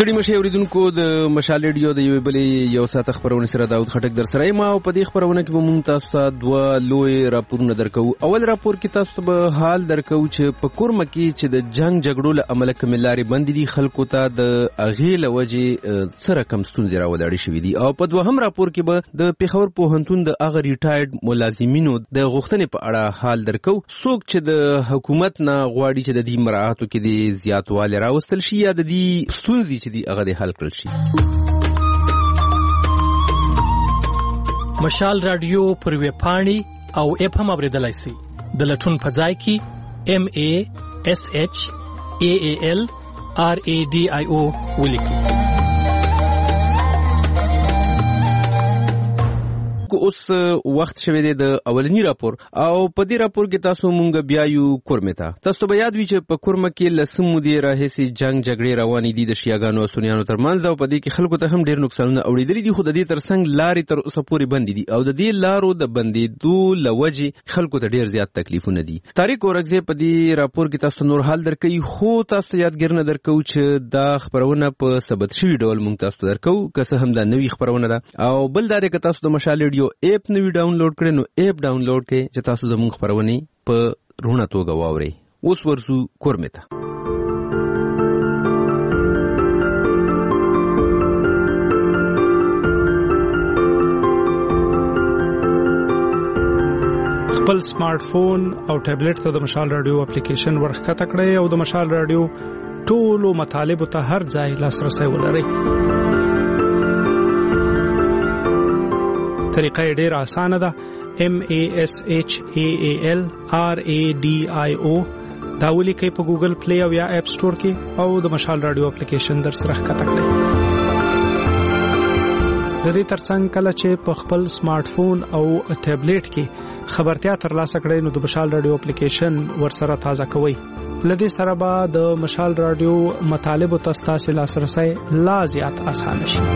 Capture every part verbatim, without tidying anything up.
ستړي مشه اوریدونکو د مشال ریډیو د یوې بلې یو ساعت خبرونه سره داود خټک در سره ما او په دې خبرونه کې به مونږ تاسو ته دوه لوی راپورونه درکو. اول راپور کې تاسو ته به حال درکو چې په کورمه کې چې د جنگ جګړو له امله کوم لارې بندې دي خلکو ته د اغې له وجې سره کم ستونزې راولاړې شوې دي. او په دوهم راپور کې به د پیښور پوهنتون د اغه ریټایرډ ملازمینو د غوښتنې په اړه حال درکو. څوک چې د حکومت نه غواړي چې د دې مراعاتو کې د زیاتوالی راوستل شي یا د دې ستونزې چې دی هغه د حل کړل شي. مشال رادیو پر ویب پاڼې او اپ هم اوریدلای شئ. د لټون په ځای کې ام ا اس اچ ا ا ال ار ا ډي آی او ولیکئ. اوس وخت شوه دی د اولنی راپور او په دې راپور کې تاسو مونږ بیا یو کورمه ته تاسو به یاد وی چې په کورمه کې لسم مدیر راهسي جنگ جګړې روانې دي د شیعاګانو او سنیانو ترمنځ او په دې کې خلکو ته هم ډېر نقصانونه اوریدلي دي. خو د دې ترڅنګ لارې تر اوسه پورې بندې دي او د دې لارو د بندېدو لوجې خلکو ته ډېر زیات تکلیفونه دي. طارق اورګزی په دې راپور کې تاسو نور حال درکې خو تاسو ته یادګر درکو چې دا خبرونه په ثبت شوی ډول مونږ تاسو درکو که څه هم دا نوې خبرونه ده. او بل دا چې تاسو د مشال ریډیو اپ نوی ډاونلوډ کړئ نو اپ ډاونلوډ کړئ چې تاسو زموږ خبرونه په رونه توګه واورئ. اوس ورسو کورمه ته. خپل سمارټ فون او ټابلیټ ته د مشال رادیو اپلیکیشن ورخکته کړئ او د مشال رادیو ټولو مطالب ته هر ځای لاسرسي ولرئ. طریقه ډیره اسانه ده. ام ا اس اچ ا ا ال ار ا ډي آی او دا ولیکئ په ګوګل پلی او یا اپ سٹور کې او د مشال رادیو اپلیکیشن در سره ښکته کړئ. د دې ترڅنګ کله چې په خپل سمارټ فون او ټابلیټ کې خبرتیا ترلاسه کړئ نو د مشال رادیو اپلیکیشن ورسره تازه کوئ. لدې سره به د مشال رادیو مطالب ته ستاسو لاسرسي لا زیات اسانه شي.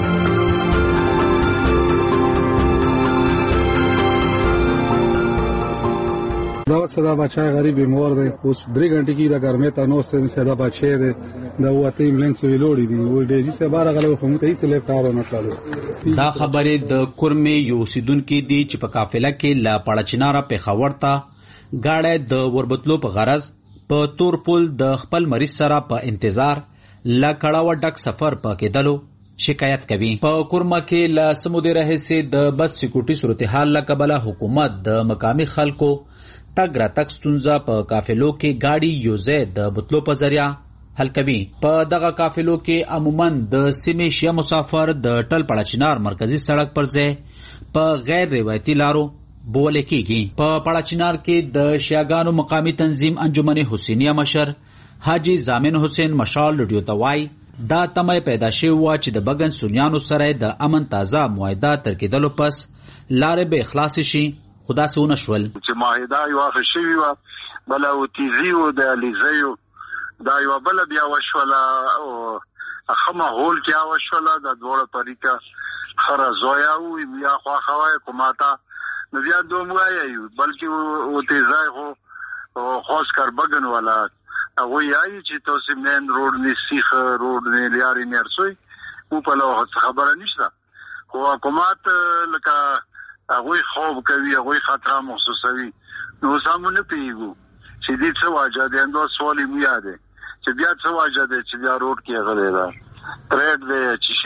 دا وخت صدا بچای غریب بیمار دی اوس درې غنټې کې دا ګرمه ته نو ستنه صدا بچای دی دا وته ایمبولانس ویلوړی دی و ډېری سه بار غلو خو ته هیڅ لیف کارو نه کړو. دا خبره د کورمه یو سیدونکو دی چې په قافله کې لا پړچناره پیښور ته گاډه د وربتلو په غرض په تور پل د خپل مریض سره په انتظار لا کړهو ډک سفر پکې دلو شکایت کوي. په کورمه کې لا سمودي رهسي د بد سکیورټي صورتحال لا قبله حکومت د مقامی خلکو تګ را تک ستونزه په قافلو کې گاډي یوزه د بوتلو په ذریعہ حل کوي. په دغه قافلو کې عموما د سیمې شیا مسافر د ټل پړچنار مرکزی سړک پر ځای په غیر روایتي لارو بوله کېږي. په پړچنار کې د شیاګانو مقامی تنظیم انجمن حسینیه مشر حاجی زامن حسین مشال ریډیو توای دا تمه پیدا شوی و چې د بغن سنیانو سره د امن تازه معاهده تر کېدلو پس لارې به اخلاص شي. خدا سونه شول چې معاهده یو اخشوي و بل او تیزی او د الیزیو دا یو بل بیا وشوله او اخمه هول کیا وشوله د دوړه طریقه خره زویا او بیا خو خوای کوماتا نو بیا دومره یو بلکې او تیزای خو خاص کار بغن ولا او یای چې تاسو مین روډ نه سیخ روډ نه لیاري نرسوي او په لو خبره نشته خو حکومت لکه هغه خوب کوي هغه خطر محسوسوي نو سامونه پیګو چې دې څه واجه دي اندو سوالي مو یاده چې بیا څه واجه دي چې بیا روډ کې غلې ده ترېډ دې چې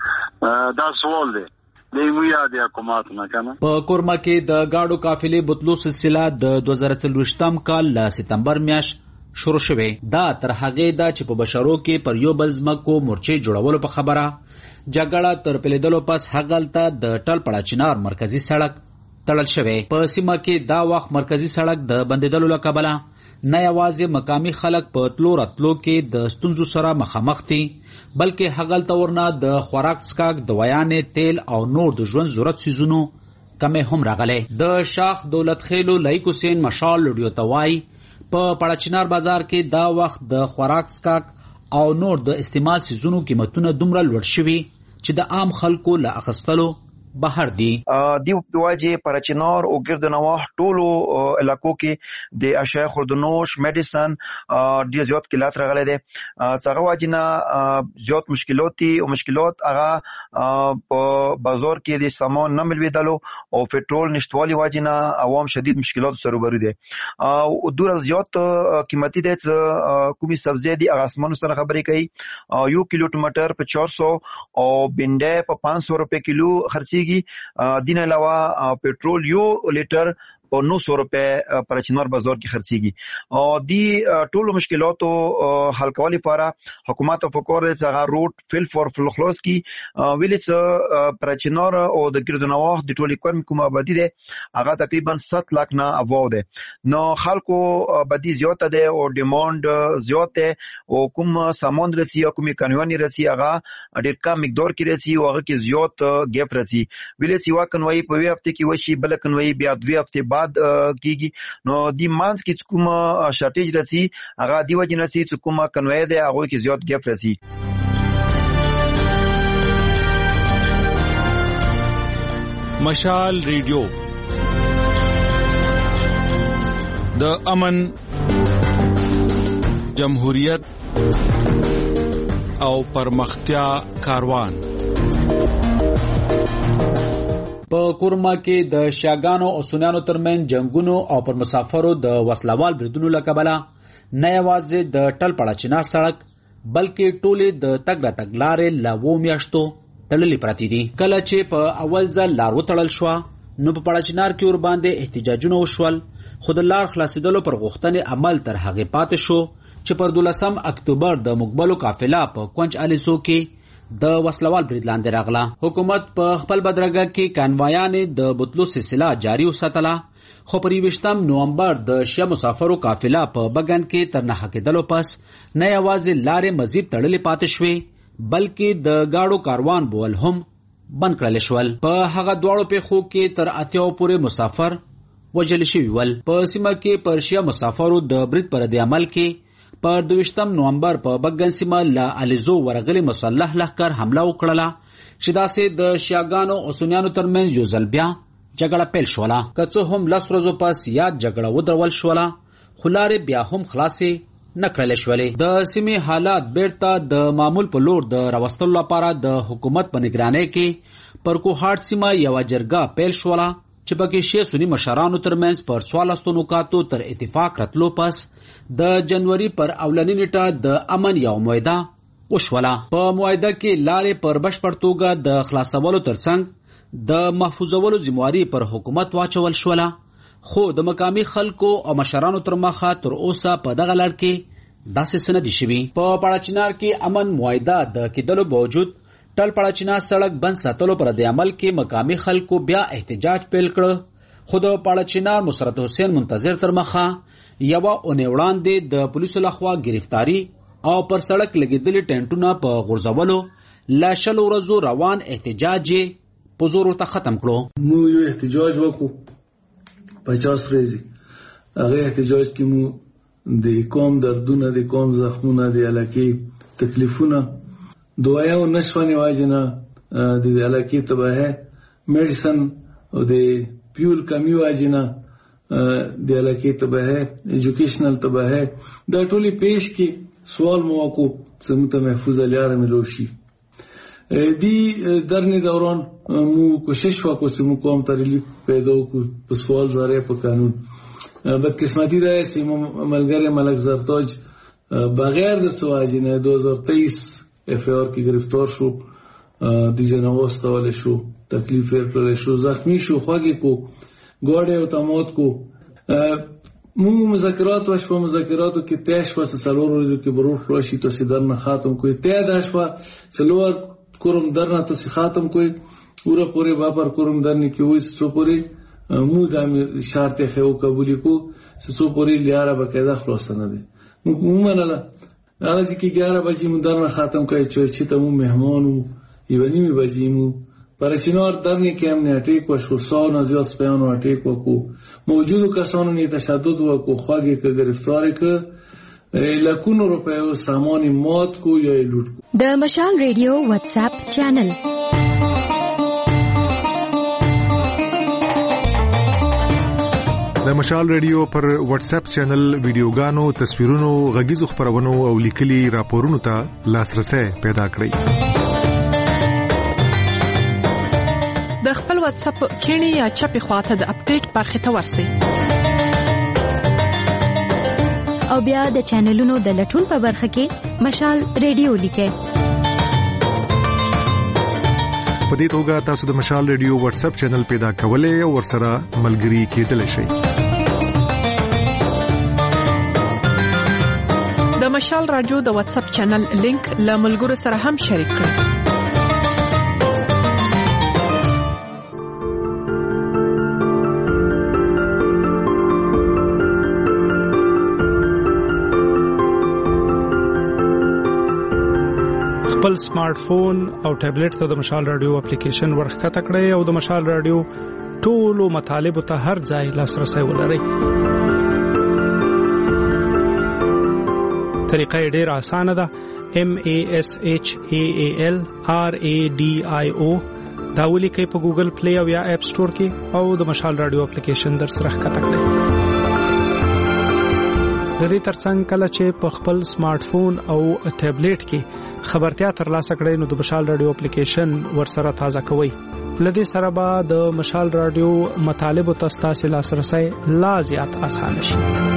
شه دا سوال دی دې مو یاده حکومت نه کنه. په کورمه کې د گاډو قافلې بوتلو سلسله د دوه زره څلوېښتم کال ل سپتمبر میاشت شروع شوه. دا تر هغه دا چې په بشرو کې پر یو بل ځمکو مورچې جوړولو په خبره جګړه تر پیلیدلو پس هغلته د ټل پړچنار مرکزی سړک تړل شوی. په سیمه کې دا وخت مرکزی سړک د بندیدلو لکبله نه یوازې مقامی خلک په تلو راتلو کې د ستونزو سره مخامخ دي بلکې هغلته ورنه د خوراک څښاک دوایانې تیل او نور د ژوند ضرورت سیزونو کمې هم راغلي. د شاخ دولت خیلو لایق حسین مشال ریډیو توای په پړچنار بازار کې دا وخت د خوراک څښاک او نور د استعمال سیزونو قیمتونه دومره لوړ شوي چې د عام خلکو له اخستلو بهر دي. دی واجه پرچینار او ګرد نواح ټولو علاقو کې د اشیاء خوردنوش میډیسن ډیر زیات کلات راغلي دي. څنګه واجنه زیات مشکلات دي او مشکلات هغه په بازار کې د سامان نه ملويدلو او پټرول نشټوالي واجنه عوام شدید مشکلات سره روبرو دي. او دور زیات قیمتي دي کومي سبزی دي هغه اسمن سره خبرې کوي. یو کیلو ټماټر په چار سو او بنډه په پانچ سو روپے کیلو خرڅي دین علاوه پټرول یو لیټر او نو سو روپے پر چنار بازار کې خرڅيږي. او دی ټولو مشکلاتو حل کولو لپاره حکومت په کور دی چې هغه روټ فل فور فلخلوس کې ویلې پر چنار او د ګردنواه د ټولي کوم کوم آبادی دی هغه تقریبا سات لک نه ابو دی. نو خلکو بدی زیاته دی او ډیماند زیاته او کوم سامان رسي او کوم قانوني رسي هغه ډېر کم مقدار کې رسي او هغه کې زیات ګیپ رسي. ویلې چې واکنوي په وی هفته کې وشي بل کنوي بیا دوی هفته بعد کیږي. نو دی مانس کې کوم شارټیج رسي هغه دی وجه نسي چې کوم کنوي دی هغه کې زیات ګیپ رسي. مشال ریډیو د امن، جمهوریت او پرمختیا کاروان. په کورما کې د شیاګانو او سنیانو ترمن جنگونو او پر مسافرو د وسلوال بریدونو لکبله نه یوازې د ټل پړاچینا سړک بلکې ټولې د تګ را تګ لارې لا و میاشتو تړلې پراتی دي. کله چې په اول ځل لار وتړل شو نو په پړاچینار کې ور باندې احتجاجونه وشول، خو د لار خلاصېدلو پر غوښتنې عمل تر هغې پاتې شو چې پر دولسم اکتوبر د مقبلو قافله په کونج الیسو کې د وسلوال برید لاندې راغله. حکومت په خپل بدرګه کې کانوایانې د بوتلو سلسله جاری وساتله، خو پر یویشتم نومبر د شیعه مسافرو قافله په بګن کې تر نښه کېدلو پس نه یوازې لارې مزید تړلې پاتې شوې بلکې د گاډو کاروان بول هم بند کړل شول. په هغه دواړو پیښو کې تر اتیاو پورې مسافر وژل شوي ول. په سیمه کې پر شیعه مسافرو د برید پر د عمل کې پر دویشتم نومبر په بګن سیمه لا الیزو ورغلي مسلح لښکر حمله وکړله چې داسې د شیاګانو او سنیانو ترمنځ یو ځل بیا جګړه پیل شوله. که څه هم لس ورځو پس یاد جګړه ودرول شوله خو لارې بیا هم خلاصې نه کړلی شولې. د سیمې حالات بیرته د معمول په لور د راوستلو لپاره د حکومت په نگرانۍ کې پر کوهاټ سیمه یوه جرګه پیل شوله چې پکې شیعه سني مشرانو ترمنځ پر څوارلسو نکاتو تر اتفاق راتلو پس د جنوري پر اولنی نیټه د امن یو معاهده وشوله. په معاهده کې لارې پر بشپړ توګه د خلاصولو ترڅنګ د محفوظولو ذمہواري پر حکومت واچول شوله، خو د مقامي خلکو او مشرانو تر مخه تر اوسه په دغه لړ کې داسې څه نه دي شوي. په پړاچینار کې امن معاهده د کېدلو باوجود ټل پړاچینا سړک بند ساتلو پر د عمل کې مقامي خلکو بیا احتجاج پیل کړ، خو د پړاچینار مسرت حسین منتظر تر مخه یوه اونۍ وړاندې د پولیسو لخوا گرفتاری او پر سړک لګېدلي ټینټونه په غورځولو لا شلو ورځو روان احتجاج یې په زور ورته ختم کړو. مو یو احتجاج وکړو پچاس ورځې. هغه احتجاج کې مو د قوم دردونه، د قوم زخمونه، د علاقې تکلیفونه دوايو نشواني واجنه، د علاقې تباهه میډیسن او د پیول کمی واجنه، د علاقې تباهه ایجوکیشنل تباهه دا ټولي پیش کې سوال موکو سمته محفوظ لیاره ملوشي. دی درنی دوران مو کوشش وکړو چې مو قوم ترلیف پیدا وکړو په سوال زاره په قانون. بدقسمتی ده چې مو ملګری ملک زرتاج بغیر د سواجنه دو هزار تیئیس اف آر کې گرفتار شو، د جنواز تاول شو، تکلیف ورکړل شو، زخمی شو، خواږه کو ګوډه او تموت کو. مو مذاکرات وش په مذاکراتو کې تیش و سلور ورځو کې برور خلاشي تو سیدر نه ختم کوي ته داش و سلور کوم درنه تو سی ختم کوي پورا پوره باپر کوم درنه کې وې سو پوره مو د شرط خو قبول کو سو پوره لیاره بقاعده خلاصنه دي مو منله هغه چې ګیاره بجې مو درنه ختم کوي چې ته مو مهمانو یونی می بجیمو پرچینار درنی که امنی اٹیک و شورسان از یاد سپیان و اٹیک و کو موجود کسانو نی تشدد و کو خواگی که گرفتاری که لکونو روپے و سامان مات کو یا لوٹ کو. د مشال ریډیو واتس اپ چینل د مشال ریډیو پر واتس اپ چینل ویډیوګانو، تصویرونو، غږیزو خبرونو او لیکلي راپورونو ته لاسرسي پیدا کړئ. د خپل واتس اپ کینی یا چپی خواته د اپډیټ برخه ته ورسئ او بیا د چینلونو د لټون په برخه کې مشال ریډیو لیکئ. په دې توګه تاسو د مشال ریډیو واتس اپ چینل پیدا کولای او ورسره ملګري کېدلی شئ. د مشال رادیو د واتس اپ چینل لینک له ملګرو سره هم شریک کړئ. خپل سمارټ فون او ټابلیټ ته د مشال رادیو اپلیکیشن ورخکته کړئ او د مشال رادیو ټولو مطالب ته هر ځای لاسرسي ولرئ. طریقه ډېر اسانه ده. M A S H A A L R A D I O دا ولیکئ په ګوګل پلی او یا اپ سٹور کې او د مشال رادیو اپلیکیشن در سره ښکته کړئ. د دې ترڅنګ کله چې په خپل سمارټ فون او ټابلیټ کې خبرتیا ترلاسه کړئ نو د مشال رادیو اپلیکیشن ورسره تازه کوئ. لدې سره به د مشال رادیو مطالب او تاسو لاسرسي لا زیات آسان شي.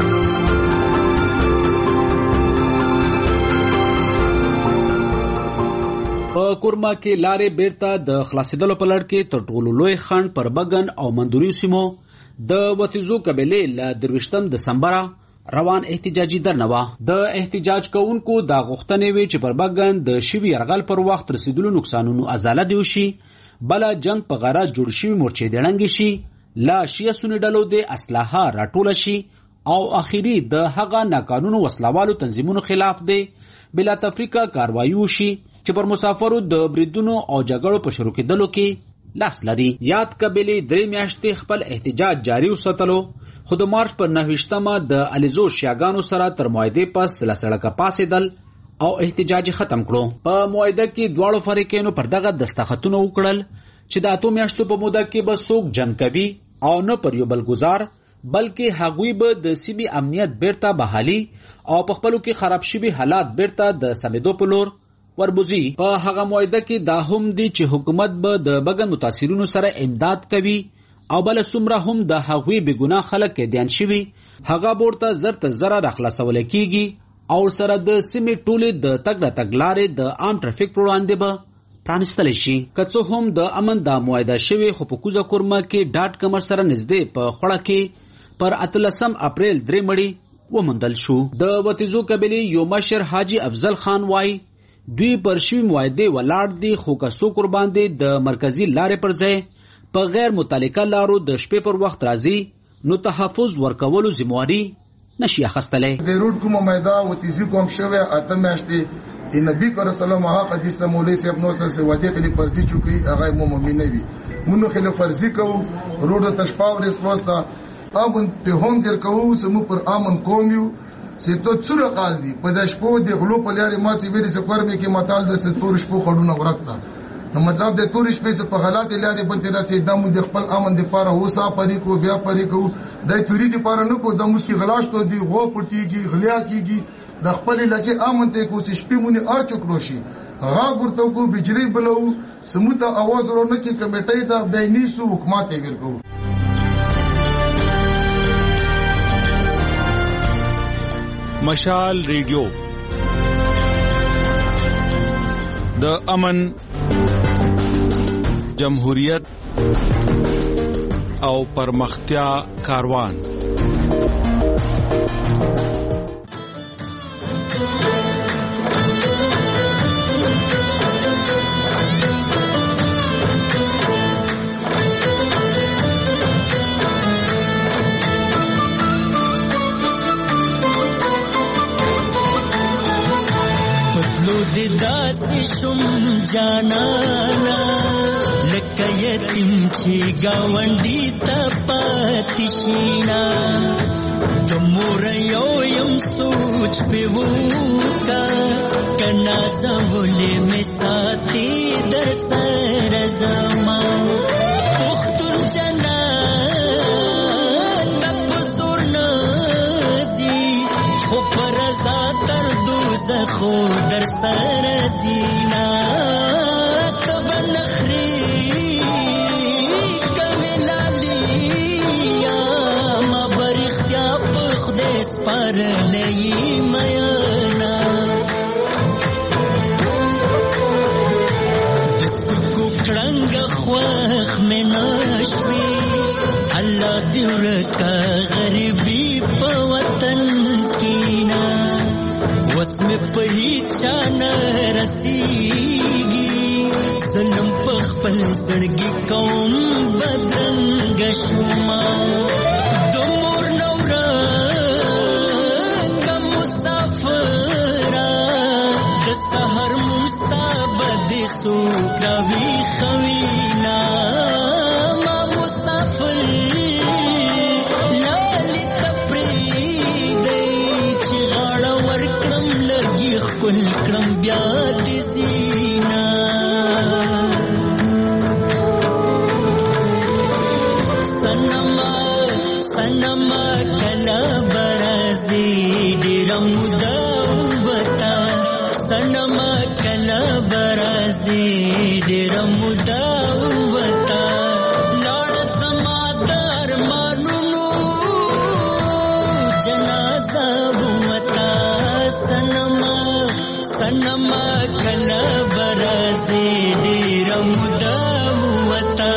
په کورما کې لارې بیرته د خلاصېدلو په لړ کې تر ټولو لوی خنډ پر بګن او مندوریو سیمو د وتیزو قبیلې له درویشتم دسمبر روان احتجاجي درنوا. د احتجاج کوونکو دا غوښتنې وی چې پر بګن د شوی يرغل پر وخت رسیدلو نقصانونو ازاله دی شي، بل جنگ په غرض جوړ شوی مورچې دړنګ شي، لا شیعه سنی ډلو د اسلحه راټول شي او اخیری د هغه ناقانونو وسلوالو تنظیمونو خلاف دی بلا تفریقه کاروایي شي چې پر مسافرو د بریدونو او جګړو په شروع کېدلو کې لاس لري. یاد قبیلې درې میاشتې خپل احتجاج جاری وساتلو، خو د مارچ پر نهویشتمه د الیزو شیاګانو سره تر معاهدې پس سلسله پاسېدل او احتجاج ختم کړو. په معاهده کې دواړو فریقینو پر دغه دستخطونه وکړل چې د اتو میاشتو په موده کې به څوک جنگ کوي او نه پر یو بل گزار، بلکې هغوی به د سیمې امنیت بیرته بحالي او په خپلو کې خراب شوي حالات بیرته د سمېدو په لور وربوزي. په هغه معاهده کې دا هم دي چې حکومت به د بګن متاثرینو سره امداد کوي او بل څومره هم د هغوی بګناه خلک کې دیان شوي هغه ورته زر ته زر راخلاصول کیږي او سره د سیمې ټولې د تګ راتګ لارې د عام ټرافیک پر وړاندې به پرانستل شي. که څه هم د امن د معاهده شوی خو په کوزه کورما کې ډاټ کمر سره نږدې په خوړه کې پر اتلسم اپریل درې مړي ومندل شو. د وتیزو قبیلې یو مشر حاجی افضل خان وای دوی پر شوی معاهده ولاړ دي، خو که څوک قربان دي د مرکزی لارې پر ځای په غیر متعلقه لارو د شپې پر وخت راځي نو تحفظ ورکولو ذمہواری نشي اخستلې. د روډ کومه مایدا و تیزی کوم شوه اته میاشتې نبی کریم صلی الله علیه و حدیث مولوی صاحب نو سره ودی کلی فرضی چوکي هغه مومن نه وي مونږ خله فرضی کو روډ تشپاو ریسپوستا امن په هم در کوو سمو پر امن کومیو سي تو څوره قال دي په د شپو د غلو په لاري ما چې ویل څه کورمه کې ماتال د ستور شپو خړونه ورکړه. نو مطلب د تور شپې په حالات لاري باندې راځي د مو د خپل امن د پاره وسا پرې کو بیا پرې کو د توري د پاره نه کو د مسکی غلاش ته دی غو پټيږي غلیا کیږي د خپل لکه امن ته کو چې شپې مونږه ار چکلو شي هغه ورته کو بجلی بلو سموته आवाज ورونه کې کمیټې دا بینی سو حکومت یې ورکو. مشال ریډیو د امن، جمهوریت او پرمختیا کاروان. داسې شم جانانا لکه یتیم چې گاونډي ته پاتې شینا د مور یو یم سوچ په وکا کنا زولې مې ساتي در سره زما پختون جنات په بیا ما برختیا په خدای سپارلې مینا د سکو کړنګ خوخ مې نشوي الله دې ورکا غریبي په وطن کینا وسم په هیڅ نه رسیږي ظلم په خپل زړګي کوم بدرنګ شوما د مور نور کم مسافر د سحر مستبد سو کوي خوینا ما مسافر لالی تپری دی چې غاړه ورکړم لګي خپل کړم بیا دې سینا سنما سنما کلا برازي ډېر مودا وتا سنما کلا برازي ډېر مودا وتا لړ سما در مانونو جنازه وتا سنما سنما کلا برازي ډېر مودا وتا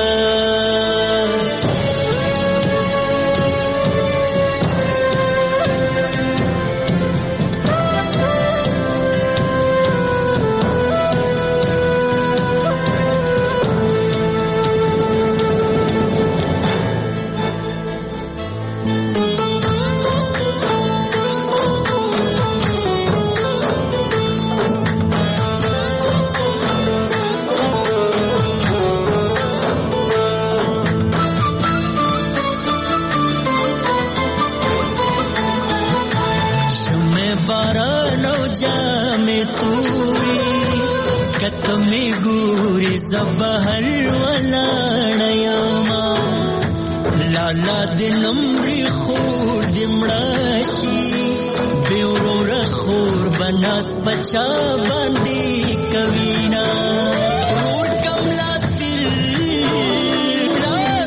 کتمی ګوري زبهر ولاړیما لالا د نمرې خور د مړاشي بیورور خور بناس پچا باندې کوینا ور کملا تل لار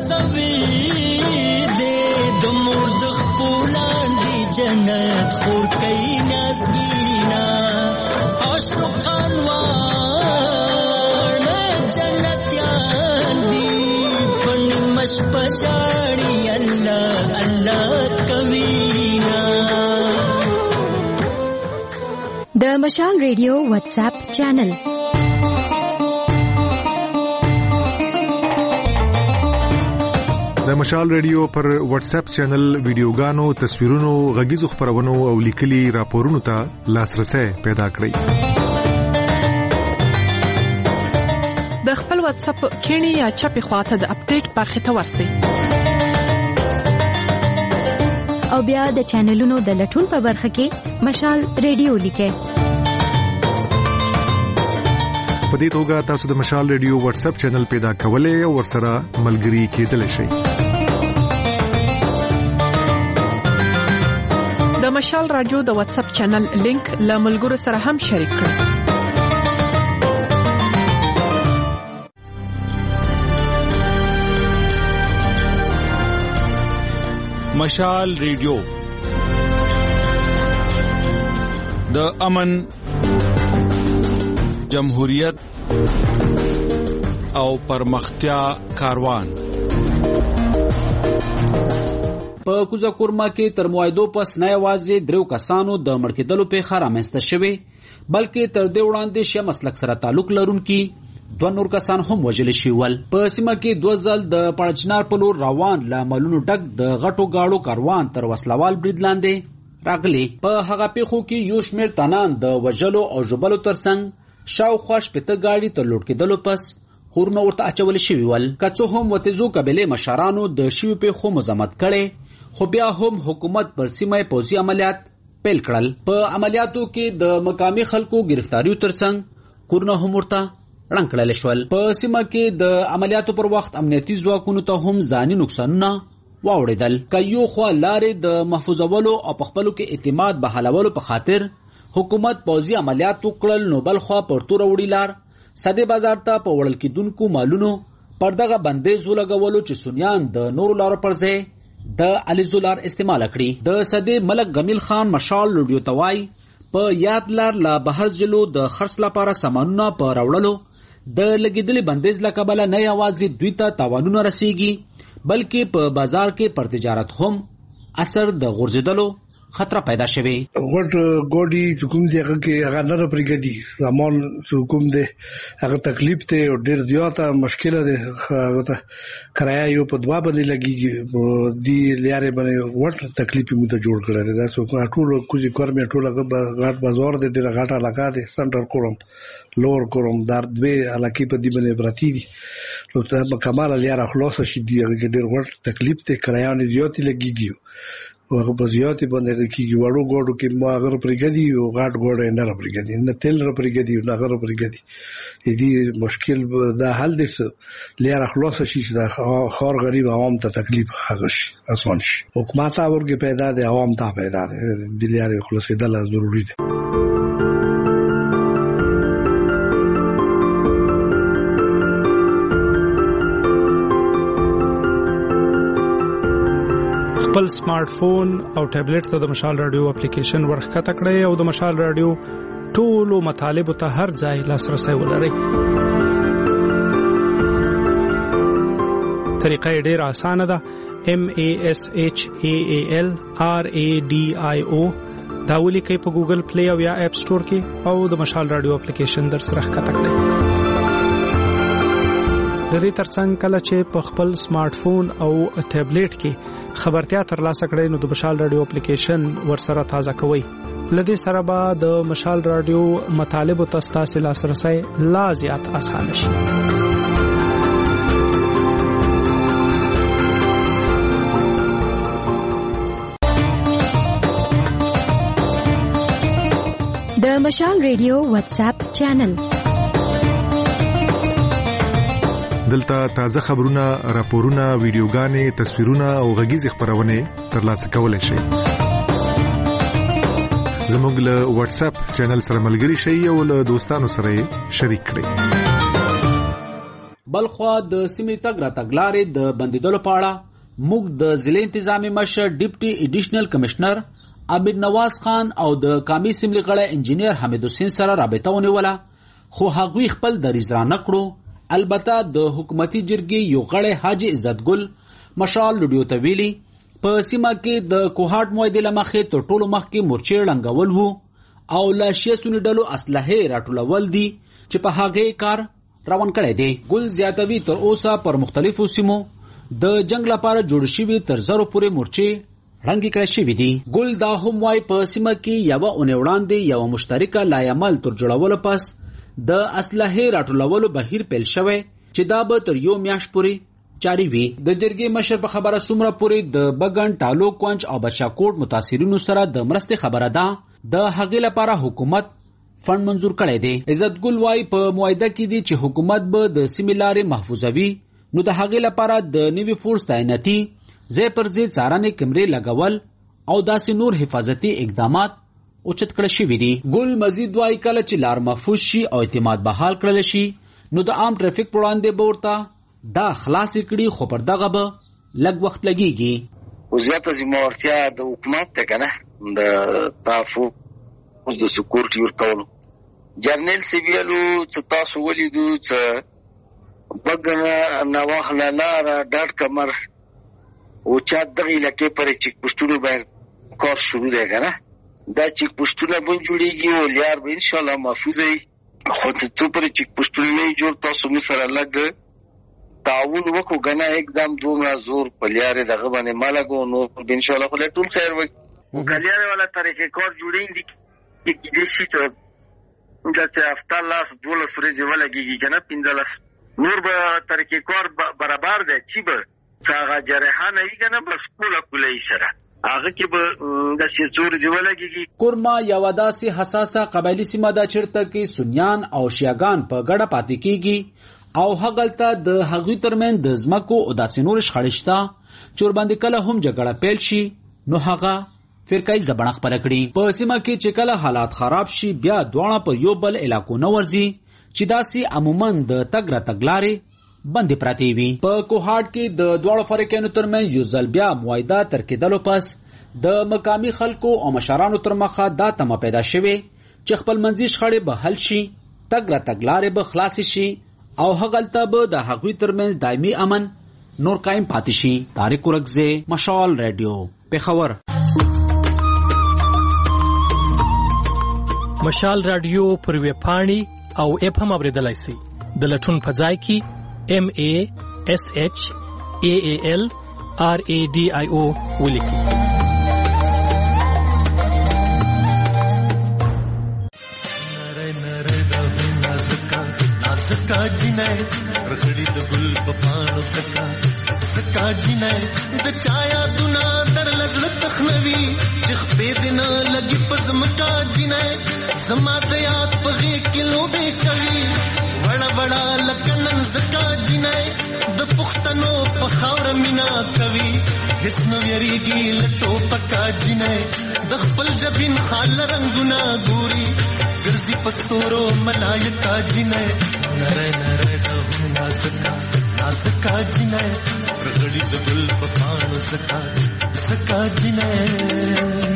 مصویر دې د مور د خپلان دی جنت خور کوي نازګینا عاشقان پجاړي الله الله کوینا د مشال ریډیو واتس اپ چینل د مشال ریډیو پر واتس اپ چینل ویډیوګانو تصویرونو غږیزو خبرونو او لیکلي راپورونو ته لاسرسي پیدا کړئ د خپل واتس اپ کینی یا چپی خواته د اپډیټ برخه ته ورسئ او بیا د چینلونو د لټون په برخه کې مشال ریډیو لیکئ په دې توګه تاسو د مشال ریډیو واتس اپ چینل پیدا کولای او ورسره ملګري کېدلی شئ د مشال رادیو د واتس اپ چینل لینک له ملګرو سره هم شریک کړئ مشال ریډیو د امن جمهوریت او پرمختیا کاروان په کوزه کورما کې تر موعدو پس نه یوازې درو کسانو د مړکېدلو پیښه رامنځته شوې بلکې تر دې وړاندې شیا مسلک سره تعلق لرونکي دوه نور کسان هم وژل شول په سیمه کې دوه ځل د پړچنار په لور روان لاملونو ډک د غټو گاړو کاروان تر وسلوال برید لاندې راغلي په هغه پیښو کې یو شمېر تنان د وژلو او ژوبلو ترڅنګ شاوخوا شپېته ګاډي تر لوټ کېدلو پس خورونه ورته اچول شوي ول که څه هم وتیزو قبیلې مشرانو د شویو پیښو مذمت کړی خو بیا هم حکومت پر سیمه پوځي عملیات پیل کړل په عملیاتو کې د مقامي خلکو گرفتاریو ترڅنګ کورونه هم ورته رنګ کړل شول په سیمه کې د عملیاتو پر وخت امنیتي ځواکونو ته هم ځاني نقصانونه واوړېدل که یو خوا لارې د محفوظولو او په خپلو کې اعتماد بحالولو په خاطر حکومت پوځي عملیات وکړل نو بل خوا پر توره وړي لار سده بازار ته په وړل کېدونکو مالونو پر دغه بندیز ولګولو چې سنیان د نورو لارو پر ځای د علیزو لار استعمال کړي. د صدې ملک غمیل خان مشال لوډیو توای په یاد لار لا بهر ځلو د خرڅ لپاره سامانونه په راوړلو د لګیدلې بندیز له کبله نه یوازې دوی ته تاوانونه رسیږي بلکې په بازار کې پر تجارت هم اثر د غورځېدلو خطر پیدا شوی. غټ ګوډي حکومت دی هغه کې هغه نه پرګدي زمون حکومت دی هغه تکلیف ته او ډیر زیاته مشکله ده. هغه ته کرایه یو په دوا باندې لګي دی لارې باندې وټ تکلیف مو ته جوړ کړل. دا څو ټول کوزي کورمه ټول غټ بازار دی ډیر غټه علاقه ده. سنټر کوم لور کوم در دوی علاقې په دې باندې براتی دي نو ته کمال لاره خلاص شي دی هغه ډیر غټ تکلیف ته کرایه نه زیاتې لګيږي هغه په زیاتې باندې کېږي. وړو ګوډو کې ما هغه پرېږدي او غاټ ګوډه نه را پرېږدي نه تیل را پرېږدي نه هغه را پرېږدي. دې مشکل دا حل دي لاره خلاص شي چې دا خار غریب عوام ته تکلیف هغه شي آسان شي. حکومت اورګه پیدا دي عوام ته پیدا دي د لارې خلاصېدل ضروري دي. خپل سمارټ فون او ټابلیټ ته د مشال رادیو اپلیکیشن ورخکته کړئ او د مشال رادیو ټولو مطالبه ته هر ځای لاسرسي ولرئ. طریقه ډېره اسانه ده. M A S H A A L R A D I O دا ولیکئ په ګوګل پلی او یا اپ سٹور کې او د مشال رادیو اپلیکیشن در سره ښکته کړئ. د دې ترڅنګ کله چې په خپل سمارټ فون او ټابلیټ کې خبرتیا ترلاسه کړئ نو د مشال رادیو اپلیکیشن ورسره تازه کوئ. لدې سره به د مشال رادیو مطالبه تاسو لاسرسي لا زیات اسانه شي. د مشال رادیو واتس اپ چینل دلته تازه خبرونه، راپورونه، ویډیوګانې، تصویرونه او غږیز خبرونه ترلاسه کولای شئ. زموږ له واتس اپ چینل سره ملګري شئ او له دوستانو سره شریک کړئ. بلخوا د سیمې تګ را تګلارې د بندیدلو په اړه موږ د ضلع انتظامی مشر ډیپټي ایډیشنل کمشنر عبد نواز خان او د قامي سیملي غړی انجینیر حمید حسین سره رابطه ونیوله خو هغوی خپل دریځ را نه کړو. البته د حکومتي جرګې یو غړی حاجی عزت ګل مشال لوډیو ته ویلي په سیمه کې د کوهاټ معاهدې له مخې تر ټولو مخکې مورچې ړنګول وو او له شیعه سني ډلو اسلحې راټولول دي چې په هغې کار روان کړی دی. ګل زیاتوي تر اوسه پر مختلفو سیمو د جنگ لپاره جوړ شوي تر زرو پورې مورچې ړنګې کړی شوي دي. ګل دا هم وایي په سیمه کې یوه اونۍ وړاندې یوه مشترکه لایعمل تر جوړولو پس د اسلحې راټولولو بهیر پیل شوی چې دا به تر یو میاشت پورې جاری وي. د جرګې مشر په خبره څومره پورې د بګن ټالو کونج او بچاکوټ متاثرینو سره د مرستې خبره ده د هغې لپاره حکومت فند منظور کړی دی. عزت ګل وایي په معاهده کې دي چې حکومت به د سیمې لارې محفوظوي نو د هغې لپاره د نوي فورس تعیناتي ځای پر ځای څارنې کمرې لګول او داسې نور حفاظتي اقدامات اوچت کړل شوي دي. ګل مزید وایي کله چې لار محفوظ شي او اعتماد بحال کړل شي نو د عام ټریفیک پر وړاندې به ورته دا خلاصې کړي خو پر دغه به لږ وخت لګیږي. وزارت ذمہورتیا د حکومت ته کنه د تحفظ د سکیورټي ورکولو جرنیل سیویلو چې تاسو ولیدو چې بګنه نواخله لار ډاټ کمر او چا دغه لکه پر چیک پوسټونو باندې کار شروع دی کنه دا چیک پوسټونه به جوړیږي او لار به ان شاء الله محفوظ وي. خو ته پر چیک پوسټونه نه جوړ تاسو می سره لګ تعاون وکړو غنا एकदम دومره زور په لارې دغه باندې مالګو نو ان شاء الله خو ټول خیر وي. کلیاره والا طریقې کار جوړیږي چې دې شي ته چې هفته لاس دوله فريزه ولګيږي کنه پنځلس نور به طریقې کار برابر دی چې به څنګه جرحانه یې کنه بس کوله کوله یې سره هغه کې به د شیزور جوړلګي. کورما یو داسې حساسه قبایلی سیمه ده چیرته کې سنیان او شیعاګان په ګډه پاتې کیږي او هغلته د هغوی ترمن د ځمکو او داسې نور شخړې شته چې ورباندې کله هم جګړه پیل شي نو هغه فرقای زبڼه خپره کړي. په سیمه کې چې کله حالات خراب شي بیا دواړه په یو بل علاقو نه ورځي چې داسې عموما د تګ را تګلارې بندې پراتی وي. په کوهاټ کې د دواړو فریقینو ترمنځ یو ځل بیا معاهده تر کېدلو پس د مقامي خلکو او مشرانو تر مخه دا تمه پیدا شوې چې خپل منځي شخړې به حل شي، تګ را تګلارې به خلاصې شي او هغلته به د هغوی ترمنځ دایمي امن نور قائم پاتې شي. طارق ورکزے، مشال ریډیو، پېښور. مشال رادیو پر ویب پاڼې او اپ هم اوریدلای شئ. د لټون په ځای کې ام ا اس اچ ا ا ال ار ا ډي آی او ولیکئ. سکا جنای رغړی د ګل په پاڼو سکا سکا جنای د چایا دنا در لزړ تخنوي چې خپې دنا لګي پزمکا جنای زما د یاد په غي کلو به کوي وړ وړ لکنن زکا جنای د پختنو په خاور مینا کوي هیڅ نو یریږي لټو پکا جنای د خپل جبین خال رنگونه ګوري ګرځي پستورو ملایکا جنای نره نره د ناسکا ناسکا جنای رغړی د ګل په پاڼو سکا سکا جنای.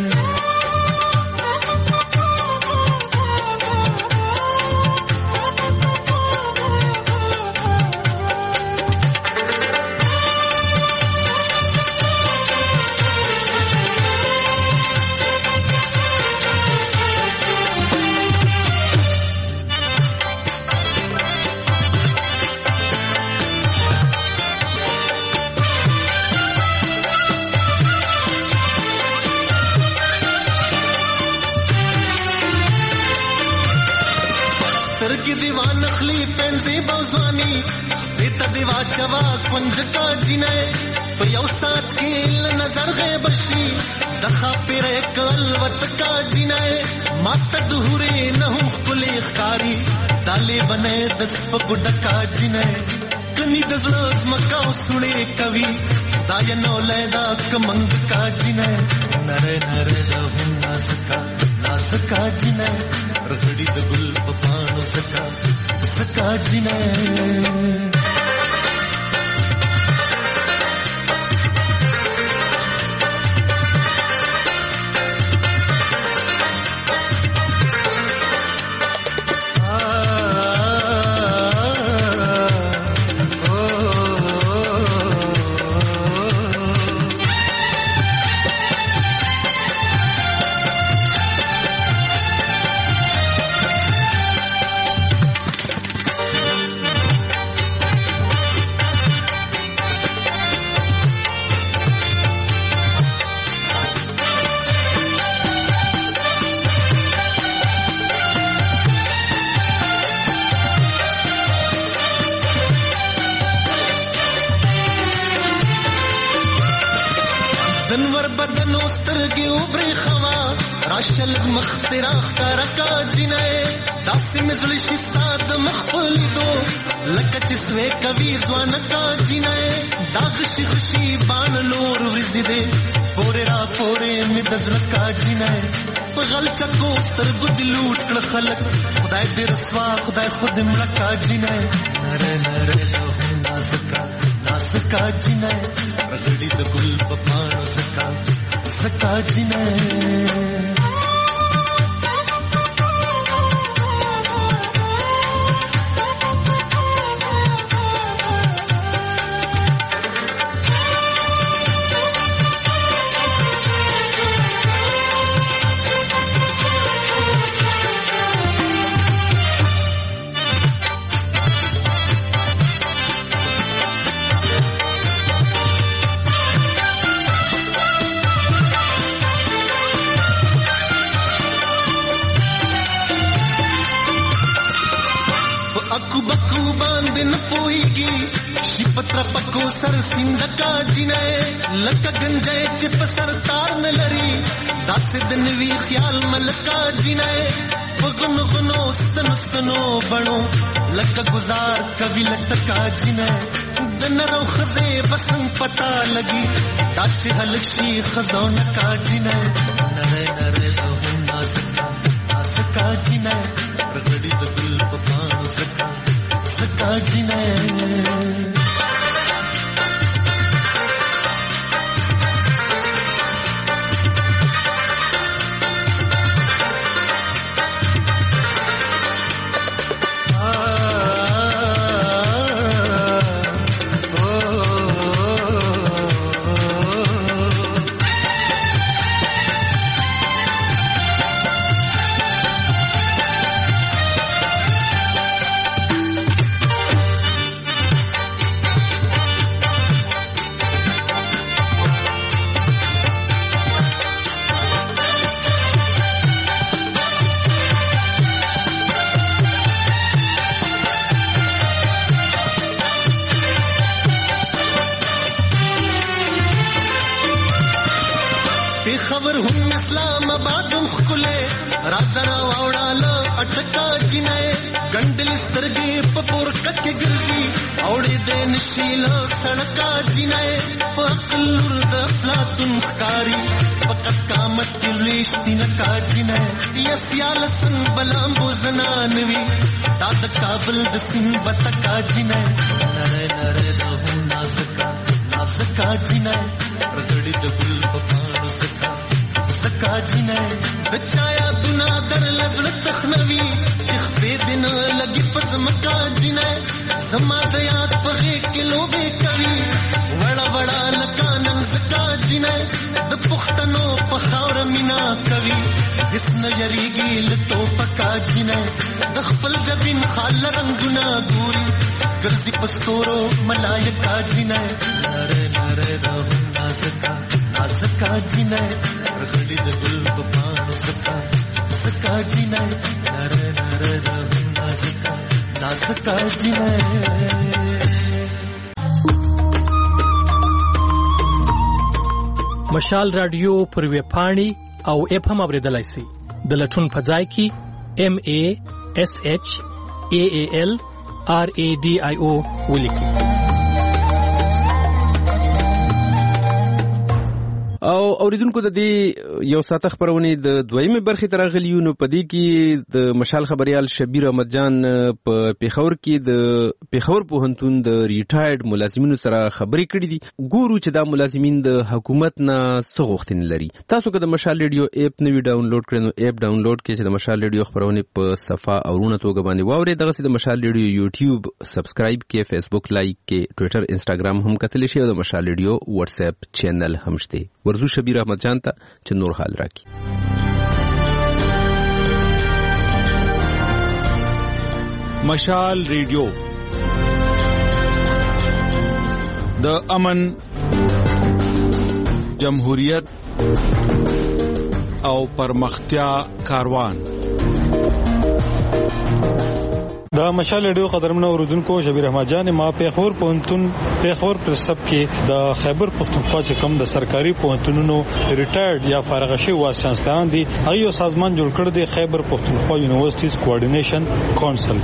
دیوان خلی پنځي بوزواني دته دیوا چوا کنج کا جنای په یو سات کې نظر غیب شي د خاطر کل وت کا جنای مات دهوري نه هم خپل ښکاری دالې بنه د سپګډ کا جنای کني د زړه مکا سړې کوي داینو لیدا کمنګ کا جنای نره نره د هم ناسکا ناسکا جنای رغړی د ګل په پاڼو سکا سکا جنای. دنور بدنو سترګي وبري خوا راشل مختراخ کارکا جنای داسې مزل شي ساد مخفل دو لکه چې سوي کوي ځوان کا جنای داغ شي خوشي بان نور ورزيده پورې را پورې می دزل کا جنای په غل چکو سترګو د لوټ کړ خلک خدای دې رسوا خدای خود ملکا جنای نره نره ناسکا ناسکا جنای رغړی د ګل په پاڼو سکا سکا جنای. اکو بکو باندې نه پويږي شي پتر پکو سر سیند کا جنای لکه گنجای چې په سر تار نه لري داسې د نوي خیال ملکا جنای وګن غنو ستن ستنو بڼو لکه گزار کوي لټکا جنای د نرو خزه بسنګ پتا لګي داچ هلک شي خزونه کا جنای نره نره د ناسکا ناسکا جنای رغړی د ګل په پاڼو سکا سکا جنای. پېښور هم اسلام آباد هم ښکلی راسره واوړاله اټکا جینۍ ګنډلې سترګې په پورکه کې ګرځي اوړېدې نشي له سړکا جینۍ په عقل لور د افلاطون ښکاري په قد قامت کې لویشتینه کا جینۍ یا سیالسن بلامبو زنان وي دا د کابل د سیند بتکا جینۍ نری نری د هم نازکا نازکا جینۍ رغړې د ګل په پاڼو زکا زکا جینۍ د چایا دنا در لزړه تخنوي خپې دن لګي پزمکا جینۍ زما د یاد په کې لوبې کوي وړه وړه لکانن زکا جینۍ د پښتنو په خاور مینا کوي هیڅ نه یریږي لټو پکا جینۍ د خپل جبین خال رنگونه ګوري ګرځي پستورو ملایکا جینۍ نره نره راو نازکا نازکا جینۍ رغړې د ګل په پاڼو زکا زکا جینۍ نره نره راو نازکا نازکا جینۍ. مشال رادیو پر ویب پاڼې او اپ هم اوریدلای شئ د لټون په ځای کې ایم ای ایس ایچ ای ای ایل آر ای ډي آی او ولیکئ. او اوریدونکو د دې یو ساعت خبرونه د دویمه برخې تر غلیو نو پدې کې د مشال خبريال شبیر احمد جان په پیښور کې د پیښور پوهنتون د ریټایرډ ملازمینو سره خبرې کړې دي. ګورو چې دا ملازمین د حکومت نه څه غوښتنې لري. تاسو که د مشال ریډیو اپ نوی ډاونلوډ کړئ نو اپ ډاونلوډ کړئ چې د مشال ریډیو خبرونه په صفه او رونه توګه باندې واورئ. دغه سي د مشال ریډیو یوټیوب سبسکرایب کړئ، فیسبوک لایک کړئ، ټوئیټر انستګرام هم کتلی شئ او د مشال ریډیو واتس اپ چینل هم شته. ورزو شبیر احمد جان ته چې نور حال راکړي. مشال ریډیو د امن، جمهوریت او پرمختیا کاروان. د مشال ریډیو قدرمنو اوریدونکو، شبیر احمد جان ما پیښور پوهنتون پیښور پرسب کې د خیبر پختونخوا چې کوم د سرکاري پوهنتونونو ریټایرډ یا فارغ شوي وایس چانسلران دي، هغه یو سازمان جوړ کړ دی، خیبر پختونخوا یونیورسيټیز کوارډینیشن کونسل.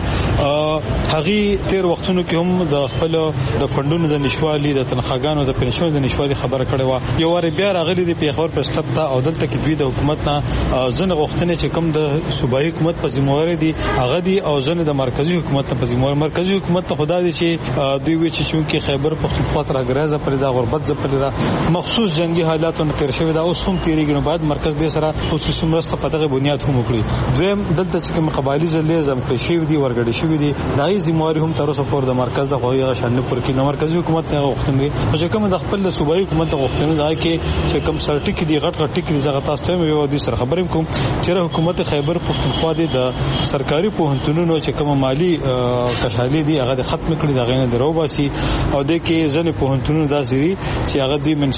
هغه تیر وختونو کې هم د خپل د فندونو د نشوالي، د تنخواګانو د پنشن د نشوالي خبره کړې و. یو وار بیا راغلي دی پیښور پرسب ته او دلته کې دوی د حکومت نه ځنه غوښتنې چې کوم د صوبایي حکومت په ذمہواری دي هغه دي او ځنه د مرکزی حکومت ته په ذمہ مرکزی حکومت ته خدای دي چې دوی وی چې چونکی خیبر پختونخوا تر غرازه پر دا غربت ز پر دا مخصوص جنگي حالاتو نه تیر شوی دا اوس هم تیریږي نو بعد مرکز دې سره خصوصي مرسته په دغه بنیاد هم وکړي. دویم دلته چې کوم قبایلی ځلې زم کې شوی دي ورګړي شوی دي دای ذمہواری هم تر اوسه پر د مرکز د غوړي غشن پر کې نو مرکزی حکومت ته غوښتنې چې کوم د خپل صوبایي حکومت ته غوښتنې دا کې چې کوم سرټیک دي غټ غټ ټیک دي زغه تاسو ته یو دي سره خبرې کوم چې حکومت خیبر پختونخوا د سرکاري پوهنتونونو چې کوم مالی کشالي دي هغه ختم کړی دا غینه درو باسي او د کې ځنه پوهنتونونو داسې چې هغه د من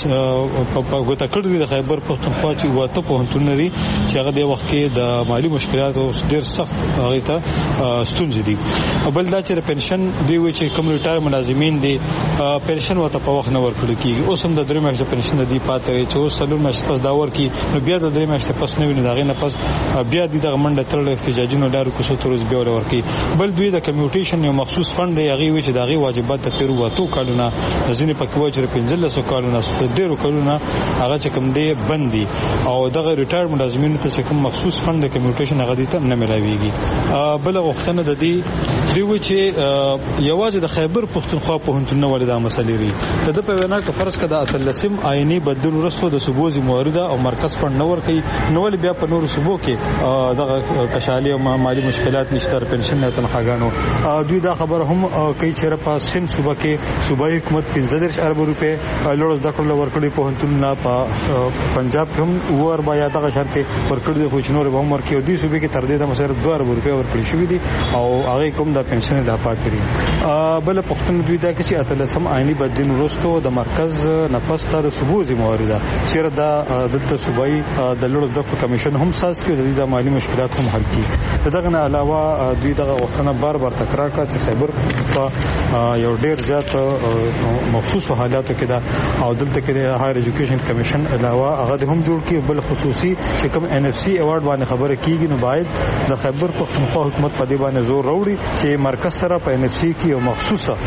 په ګوته کړی د خیبر پختونخوا چې وته پوهنتون لري چې هغه د وخت کې د مالی مشکلات او ډیر سخت هغه ته ستونزې دي. بل دا چې پنشن دی و چې کوم ریټایر ملازمین دي پنشن وته په وخت نه ورکړي کیږي. اوس هم د درې میاشتې پنشن دی پاتې چې اوس څلور میاشتې پس دا ورکی نو بیا د درې میاشتې پس نه ویني دا غینه پس بیا د منډه ترل احتجاجونو لارو کوڅو تروز بیا ورکی. بل دوی د کمیوټیشن یو مخصوص فند دی هغه وی چې دغه واجبات ته تیر وته کالونه ځینې پکې و چې پنځل سو کالونه ست ډیرو کالونه هغه چې کوم دی بندي او دغه ریټایر ملازمینو ته چې کوم مخصوص فند د کمیوټیشن هغه دي ته نه ملاويږي. بل وختونه د دې دی و چې یوازې د خیبر پختونخوا پوهنتون نه ولدا مسلې لري د په وینا کې فرض کړه اتلسم آئینی بدل ورسته د صوبوزي مورده او مرکز فند نور کوي نو ول بیا په نور صوبو کې دغه کشالي او مالی مشکلات نشته، پنشن نه تنخواګانو دوی دا خبر هم کوي چې په سند صوبه کې صوبایي حکومت پنځه دېرش ارب روپے لوړ د کړل ورکړي پوهنتون نه په پنجاب کې هم ور بیا دغه شرط ورکړي خو شنو به عمر کې دوی صوبې کې تر دې د مسر دوه ارب روپے ورکړي شوې دي او هغه کوم د پنشن د پاتري. بل پښتون دوی دا چې اتلسم آئینی بدین وروسته د مرکز نفس تر صوبوزي مورده چیرې دا دلته صوبایي د لوړ د کمیشن هم ساس کې د مالی مشکلات هم حل کړي. دغه نه علاوه دوی دغه غوښتنه بار بار تکرار کړه چې خیبر په یو ډیر زیات مخصوص حالاتو کې دا او دلته کې د هایر ایجوکیشن کمیشن علاوه هغه هم جوړ کړي بل خصوصي چې کوم ان اف سی ایوارډ باندې خبره کیږي نو باید د خیبر پختونخوا حکومت په دې باندې زور راوړي چې مرکز سره په ان اف سی کې یو مخصوصه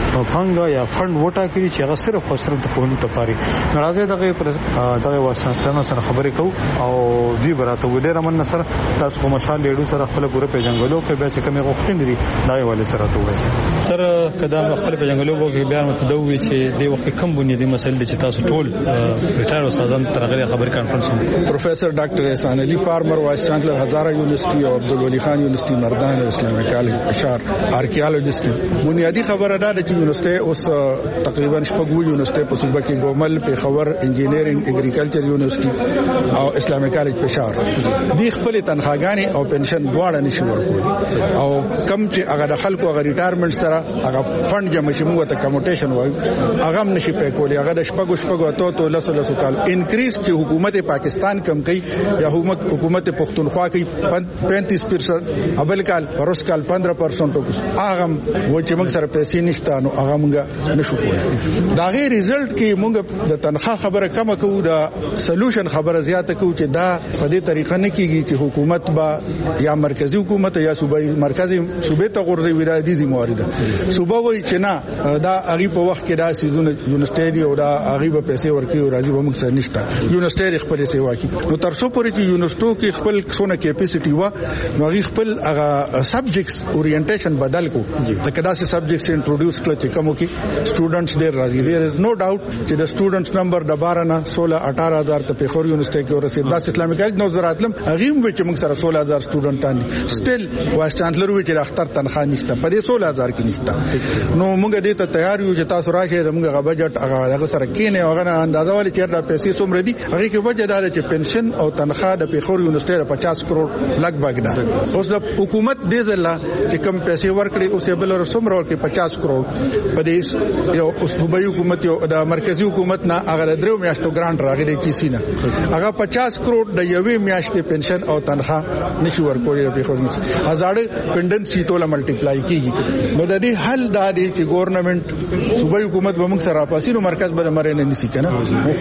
فنډ یا فند وټا کړي چې هغه صرف او صرف د پهلو تپاري ناراضه دغه دغه واسطانو سره خبرې کوو او دوی براته وډیر من سره تاسو مشال لیډو سره خپل ګوره پیژنګلو کې بیا چې کومه غوښتنې دي دا ولې سره ته وایي سره کدا خپل پیژنګلو وګ بیا متدوي چې د وخت کم بنیادی مسایل چې تاسو ټول ریټایر استادان ترغه خبري کانفرنس پروفیسر ډاکټر احسان علي فارمر وایس چانسلر هزاره یونیورسيټي او عبدالولي خان یونیورسيټي مردان اسلامي کالج پشار آرکیالوجیست بنیادی خبره ده چې یونیورسيټي اوس تقریبا شپږ یونیورسيټي په صوبه کې ګومل په خبر انجینرینګ اګریکلچر یونیورسيټي او اسلامي کالج پشار دی خپل تنخواګانی او پنشن دواړه نشي ورکول او کم چې هغه د خلکو هغه ریټایرمنټ سره هغه فند جمع شي موږ ته کموټیشن وایو هغه هم نشي پې کولی هغه د شپږ شپږ اتو ته لسو لسو کال انکریز چې حکومت پاکستان کم کوي یا حکومت حکومت پختونخوا کوي پینتیس پرسنٹ ابل کال پروس کال پندرہ پرسنٹ هغه و چې موږ سره پیسې نشته نو هغه موږ نشو کولی دا غي ریزلټ کې موږ د تنخواه خبره کم کوو دا سولوشن خبره زیاته کوو چې دا په دې طریقه نه کیږي چې حکومت با یا مرکزی حکومت یا صوبایي مرکزی صوبې ته غوړي ولایتي دي موارده صوبه وای چې نه دا هغه په وخت کې دا سيزونه یونیورسيټي او دا هغه په پیسې ورکي او راځي به موږ سره نشته یونیورسيټي خپل سیوا کوي نو تر څو پورې چې یونیورسيټو کې خپل څونه کیپاسيټي و نو هغه خپل هغه سبجیکټس اورینټیشن بدل کو ځکه دا سي سبجیکټس انټروډوس کړل چې کوم کې سټوډنټس ډېر راځي there is no doubt چې د سټوډنټس نمبر د بارہ نه سولہ اٹھارہ ہزار ته په خور یونیورسيټي کې ورسېد دا اسلامي کالج نو زراتلم هغه هم چې موږ سره سولہ هزار سټوډنټان سټیل وایس چانسلر وی چې اختر تنخواه نشته په دې سولہ هزار کې نشته نو موږ دې ته تیار یو چې تاسو راشئ موږ غو بجټ هغه سره کینې هغه اندازه ولې چې دا پیسې څومره دي هغه کې وجه دا چې پنشن او تنخواه د پیښور یونیورسيټي پچاس کروڑ لګبګ ده اوس د حکومت دې ځله چې کم پیسې ورکړي اوس بل څومره ورکړي پچاس کروڑ په دې یو صوبایي حکومت یو د مرکزی حکومت نه هغه درو میاشتو ګرانټ راغلي چې سینه هغه پچاس کروڑ د یوې میاشتې پنشن او تنخواه نشي ورکولای په خو هزاره پندنسي ټوله ملټیپلای کیږي نو د دې حل دا دی چې ګورنمنت صوبایي حکومت به موږ سره پاسي نو مرکز به مرنه نسی کنه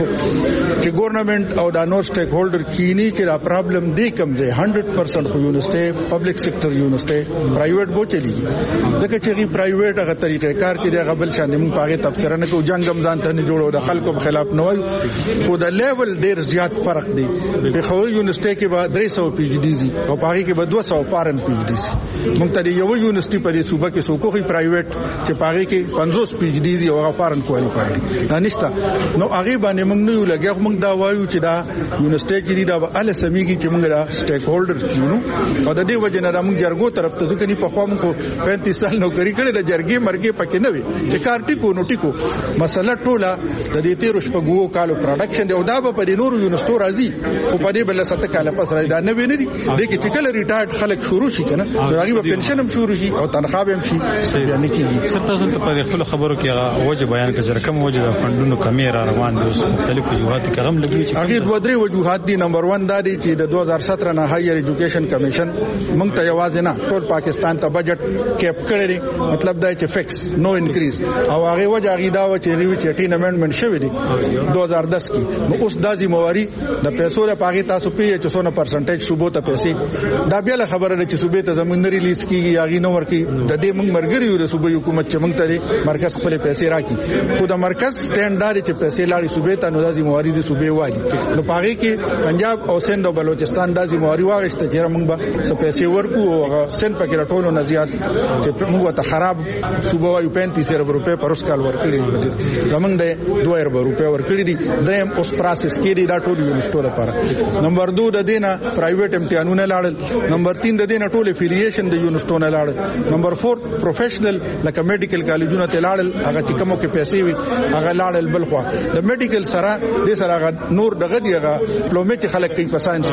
چې ګورنمنت او دا نور سټیک هولډر کینی چې دا پرابلم دی کم دی هنډریډ پرسنٹ خو یونیورسيټي پبلک سېکټر یونیورسيټي پرایویټ بو چلیږي ځکه چې غي پرایویټ هغه طریقې کار چې هغه بل شان موږ پاګه تفسیر نه کوو جنگم ځان ته نه جوړو د خلکو په خلاف نه وایو خو د لیول ډیر زیات فرق دی په خو یونیورسيټي کې به درې سوه پی ایچ ډي دي او پاګه کې به دوه سوه فارن پی ایچ ډي دي موږ ته یو یونیورسيټي په دې صوبه کې سوکو خي پرایویټ چې پاګه کې پنځوس پی ایچ ډي دي او هغه فارن کوالیفاید دا نشته نو هغه باندې موږ نه یو لګیا موږ دا وایو چې دا یونیورسيټي کې دا به ال سميږي چې موږ دا سټیک هولډر کیونو او د دې وجه نه موږ جرګو طرف ته ځکه نه په خوا موږ پینتیس سال نوکری کړې د جرګې مرګې پکې نه وي چې کار ټیکو نو ټیکو مسله ټوله د دې تیر شپږو کالو پروډکشن دی او دا به په دې نورو یونیورسيټو راځي خو په دې بل سته کال پس راځي دا نه ویني دي چې چې کله ریټایرډ خلک شروع شي کنه راغي به پنشن هم شروع شي او تنخواه هم شي یعنی کیږي سر تاسو ته په خپل خبرو کې هغه وجه بیان کړئ کوم وجه د فندونو کمی را روان دي اوس مختلف وجوهات کې هم لګوي چې هغه دوه درې وجوهات دي نمبر ون دا دی چې د دوه هزار سترہ نه هایر ایجوکیشن کمیشن موږ ته یوازې نه ټول پاکستان ته بجټ کیپ کړی مطلب دا چې فکس نو انکریز او هغه وجه هغه دا و چې ریوی چې اټین امندمنت شوی دی دو هزار دس کې نو اوس د ذمہواری د پیسو د پاګی تاسو پیه چې څونه پرسنټیج صوبو ته پیسې دا بیا خبره ده چې صوبې ته زموږ نه ریلیز کیږي هغه نو ورکی د دې موږ مرګري یو د صوبې حکومت چې موږ ته مرکز خپل پیسې راکړي خو د مرکز سټانډارډ چې پیسې لاړي صوبې ته نو د ذمہواری د صوبې والی نو پاګی کې پنجاب او سند او بلوچستان د ذمہواری واغشته چې موږ به څه پیسې ورکو او سند پکې راټولو نه زیات چې موږ ته خراب صوبه وایو پینتیس ارب روپے پر اوس کال ورکړي زمونږ د دوه ارب روپے ورکړي دي دریم اوس پروسس کې دي دا ټول یونیورسيټو لپاره نمبر دو د دینه پرایویټ امتحانونه لاړل نمبر تین د دینه ټول افیلیشن د یونیورسيټو نه لاړل نمبر فور پروفیشنل لکه میډیکل کالجونه ته لاړل هغه چې کومو کې پیسې وي هغه لاړل بل خو د میډیکل سره د سره هغه نور دغه دی هغه پلومې چې خلک کوي په ساينس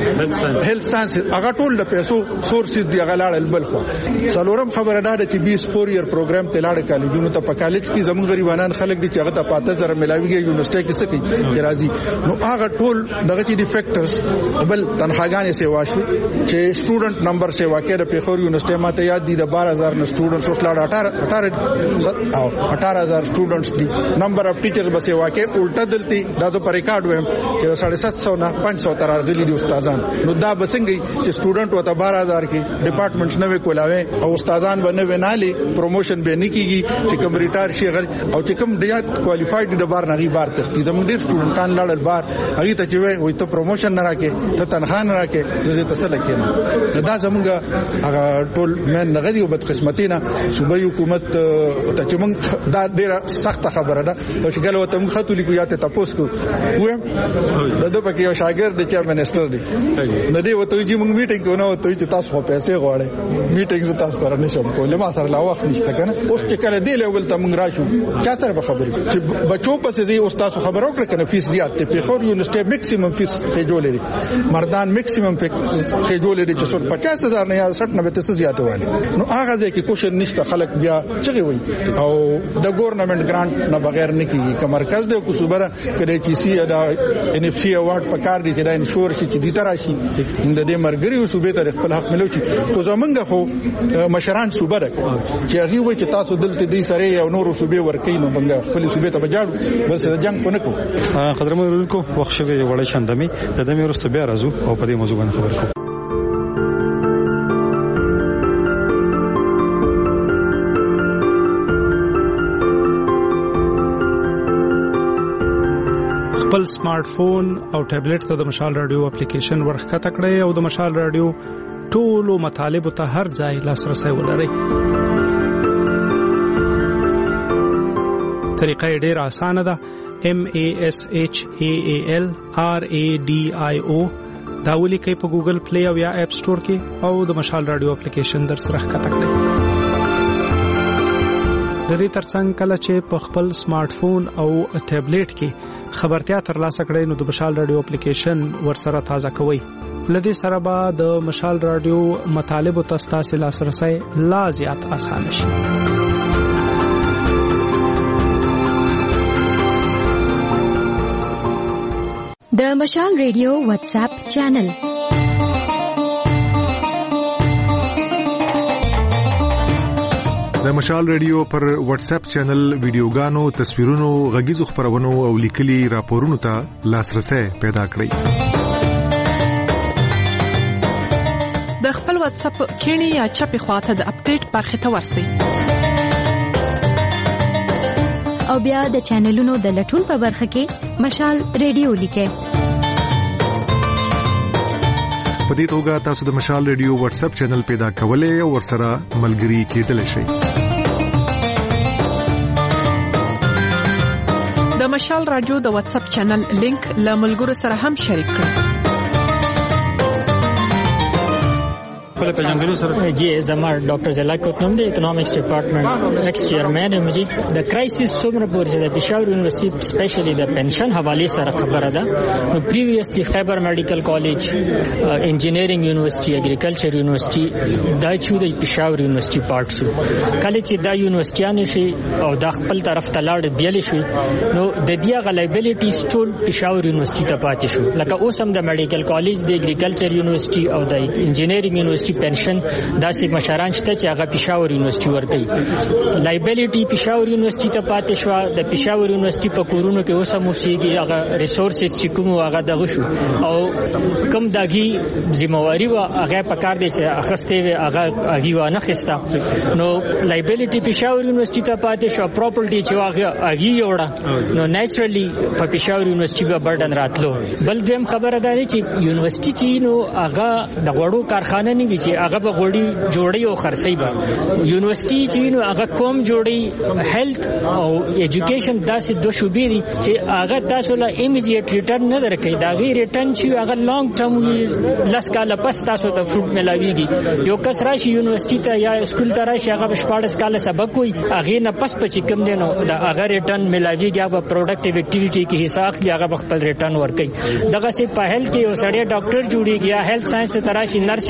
هیلث ساينس هغه ټول د پیسو سورسز دی هغه لاړل بل خو څلورم خبره ده چې بیس فور ایئر پروګرام ته لاړ کالجونو ته په کالج کې زموږ غریبانان خلک دي چې هغه ته پاته زره ملاویږي یونیورسيټي کې څه کوي راځي نو هغه ټول دغه چې دی فیکټرز بل تنخواګانې سیوا شو چې سټوډنټ نمبر سیوا کې د پیښور یونیورسيټي ماته یاد دي د بارہ ہزار نه سټوډنټس اوس لاړ اٹھارہ او اٹھارہ ہزار سټوډنټس دي نمبر اف ټیچرز بس واقع الټا دلتي دا زه پر ریکارډ ویم چې ساڑھے سات سو نه پانچ سو تر غلي دي استادان نو دا بسنګي چې سټوډنټ وته بارہ ہزار کې ډپارټمنټ نه وکولاوي او استادان باندې ونالي پروموشن به نه کیږي چې کوم ریټایر شي غل او چې کوم ډیا کوالیفاید د بار نغي بار تختی زموږ ډیر سټوډنټان لاړل بار هغه ته چې وي ته پروموشن نه راکې ته تنخواه نه راکې زه ته څه لکه دا زموږ هغه ټول من نغدي او بد قسمتینا صوبایي حکومت ته چې موږ دا ډیره سخت خبره ده او چې ګلو ته موږ خاطر لیکو یا ته تاسو کو وایم دا د پکې یو شاګرد چې منسٹر دی نه دی وته چې موږ میټینګ کوو نو ته چې تاسو په پیسې غواړئ میټینګ تاسو کار نه شم کولای ما سره لا وخت نشته کنه اوس چې کله دی لیول ته موږ راشو چاته به خبرې چې بچو پسې دی اوس تاسو خبرو کړ کنه فیس زیات ته په خور یونیورسيټي میکسیمم فیس کې جوړې مردان میکسیمم کې جوړې چې څو پچاس هزار نه یا سټ نه به تاسو زیاته والی نو هغه ځکه کوشش نشته خلک بیا چغي وي او د ګورنمنت ګرانټ نه بغیر نه کیږي که مرکز دی کو صوبره کړي چې سی دا ان اف سی اوارډ پکار دي چې دا انشور شي چې دي تراشي د دې مرګري او صوبې ته خپل حق ملو شي خو زمونږ خو مشران صوبره چې هغه وي چې تاسو دلته دې سره یو نور صوبې ورکې نو بنګ خپل صوبې ته بجاړو بس د جنگ کو نه کو قدرمن ورونکو وخت شوی وړه چندمي د دمه ورسته بیا راځو او په دې موضوع باندې خبر کوو خپل سمارټ فون او ټابلیټ ته د مشال رادیو اپلیکیشن ورخکته کړئ او د مشال رادیو ټولو مطالب ته هر ځای لاسرسي ولرئ. طریقه ډیره اسانه ده. M A S H A A L R A D I O دا ولیکئ په ګوګل پلی او یا اپ سٹور کې او د مشال رادیو اپلیکیشن در سره ښکته کړئ. د دې ترڅنګ کله چې په خپل سمارټ فون او ټابلیټ کې خبرتیا ترلاسه کړئ نو د مشال رادیو اپلیکیشن ورسره تازه کوئ. لدې سره به د مشال رادیو مطالب او تاسو لاسرسي لا زیات آسان شي. د مشال ریډیو واتس اپ چینل د مشال ریډیو پر واتس اپ چینل ویډیوګانو تصویرونو غږیزو خبرونو او لیکلي راپورونو ته لاسرسي پیدا کړئ. د خپل واتس اپ کینی یا چپی خواته د اپډیټ برخه ته ورسئ او بیا د چینلونو د لټون په برخه کې مشال ریډیو لیکئ. په دې توګه تاسو د مشال ریډیو واتس اپ چینل پیدا کولای او ورسره ملګري کېدلی شئ. د مشال رادیو د واتس اپ چینل لینک له ملګرو سره هم شریک کړئ. जी जमा doctor ज़िला कोतनम दे economics department ex chairman है मुझे द crisis सोमर बोर से पेशावर यूनिवर्सिटी स्पेशली द पेंशन हवाले से खबर अदा previously Khyber medical college engineering university agriculture university दा छु द पेशावर यूनिवर्सिटी पार्ट सु कले ची दा यूनिवर्सिटीयान शي او د خپل طرف تلاړ دیل شي نو د دې غلیبیلیټی سټول Peshawar university ته پاتې شو لکه اوس هم د میډیکل کالج د اګریکلچر university او د انجینیرینګ university pension داسې مشران شته چې هغه پېښور یونیورسيټي ورکړي. لایبیلیټي پېښور یونیورسيټي ته پاتې شو. د پېښور یونیورسيټي په کورونو کې اوس هم اوسېږي هغه ریسورسز چې کوم هغه دغه شو او کم داګي ذمہواری وا هغه په کار دي چې اخستې وي هغه هغه و نه خستا نو لایبیلیټي پېښور یونیورسيټي ته پاتې شو. پراپرټي چې هغه هغه یوړه نو نیچرلی په پېښور یونیورسيټي په برډن راتلو. بل دیم خبره ده چې یونیورسيټي چې نو هغه د غوړو کارخانه نه چې هغه به غوړي جوړي او خرڅي به یونیورسيټي چې نو هغه کوم جوړي هیلث او ایجوکیشن داسې دوه شوبې دي چې هغه تاسو له ایمیډیټ ریټرن نه درکې دا غي ریټرن چې هغه لانګ ټرم لاس کاله پس تاسو ته فروټ ملاويږي. یو کس راشي یونیورسيټي ته یا سکول ته راشي هغه شپږ کاله سبق کوي هغه نه پس پچ کم دي نو دا هغه ریټرن ملاويږي هغه پروډکټیو اکټیویټي کې حساب کې هغه خپل ریټرن ورکړي. دغه سي په هیلث کې یو سړی ډاکټر جوړیږي یا هیلث ساينس ته راشي نرسنګ کې دا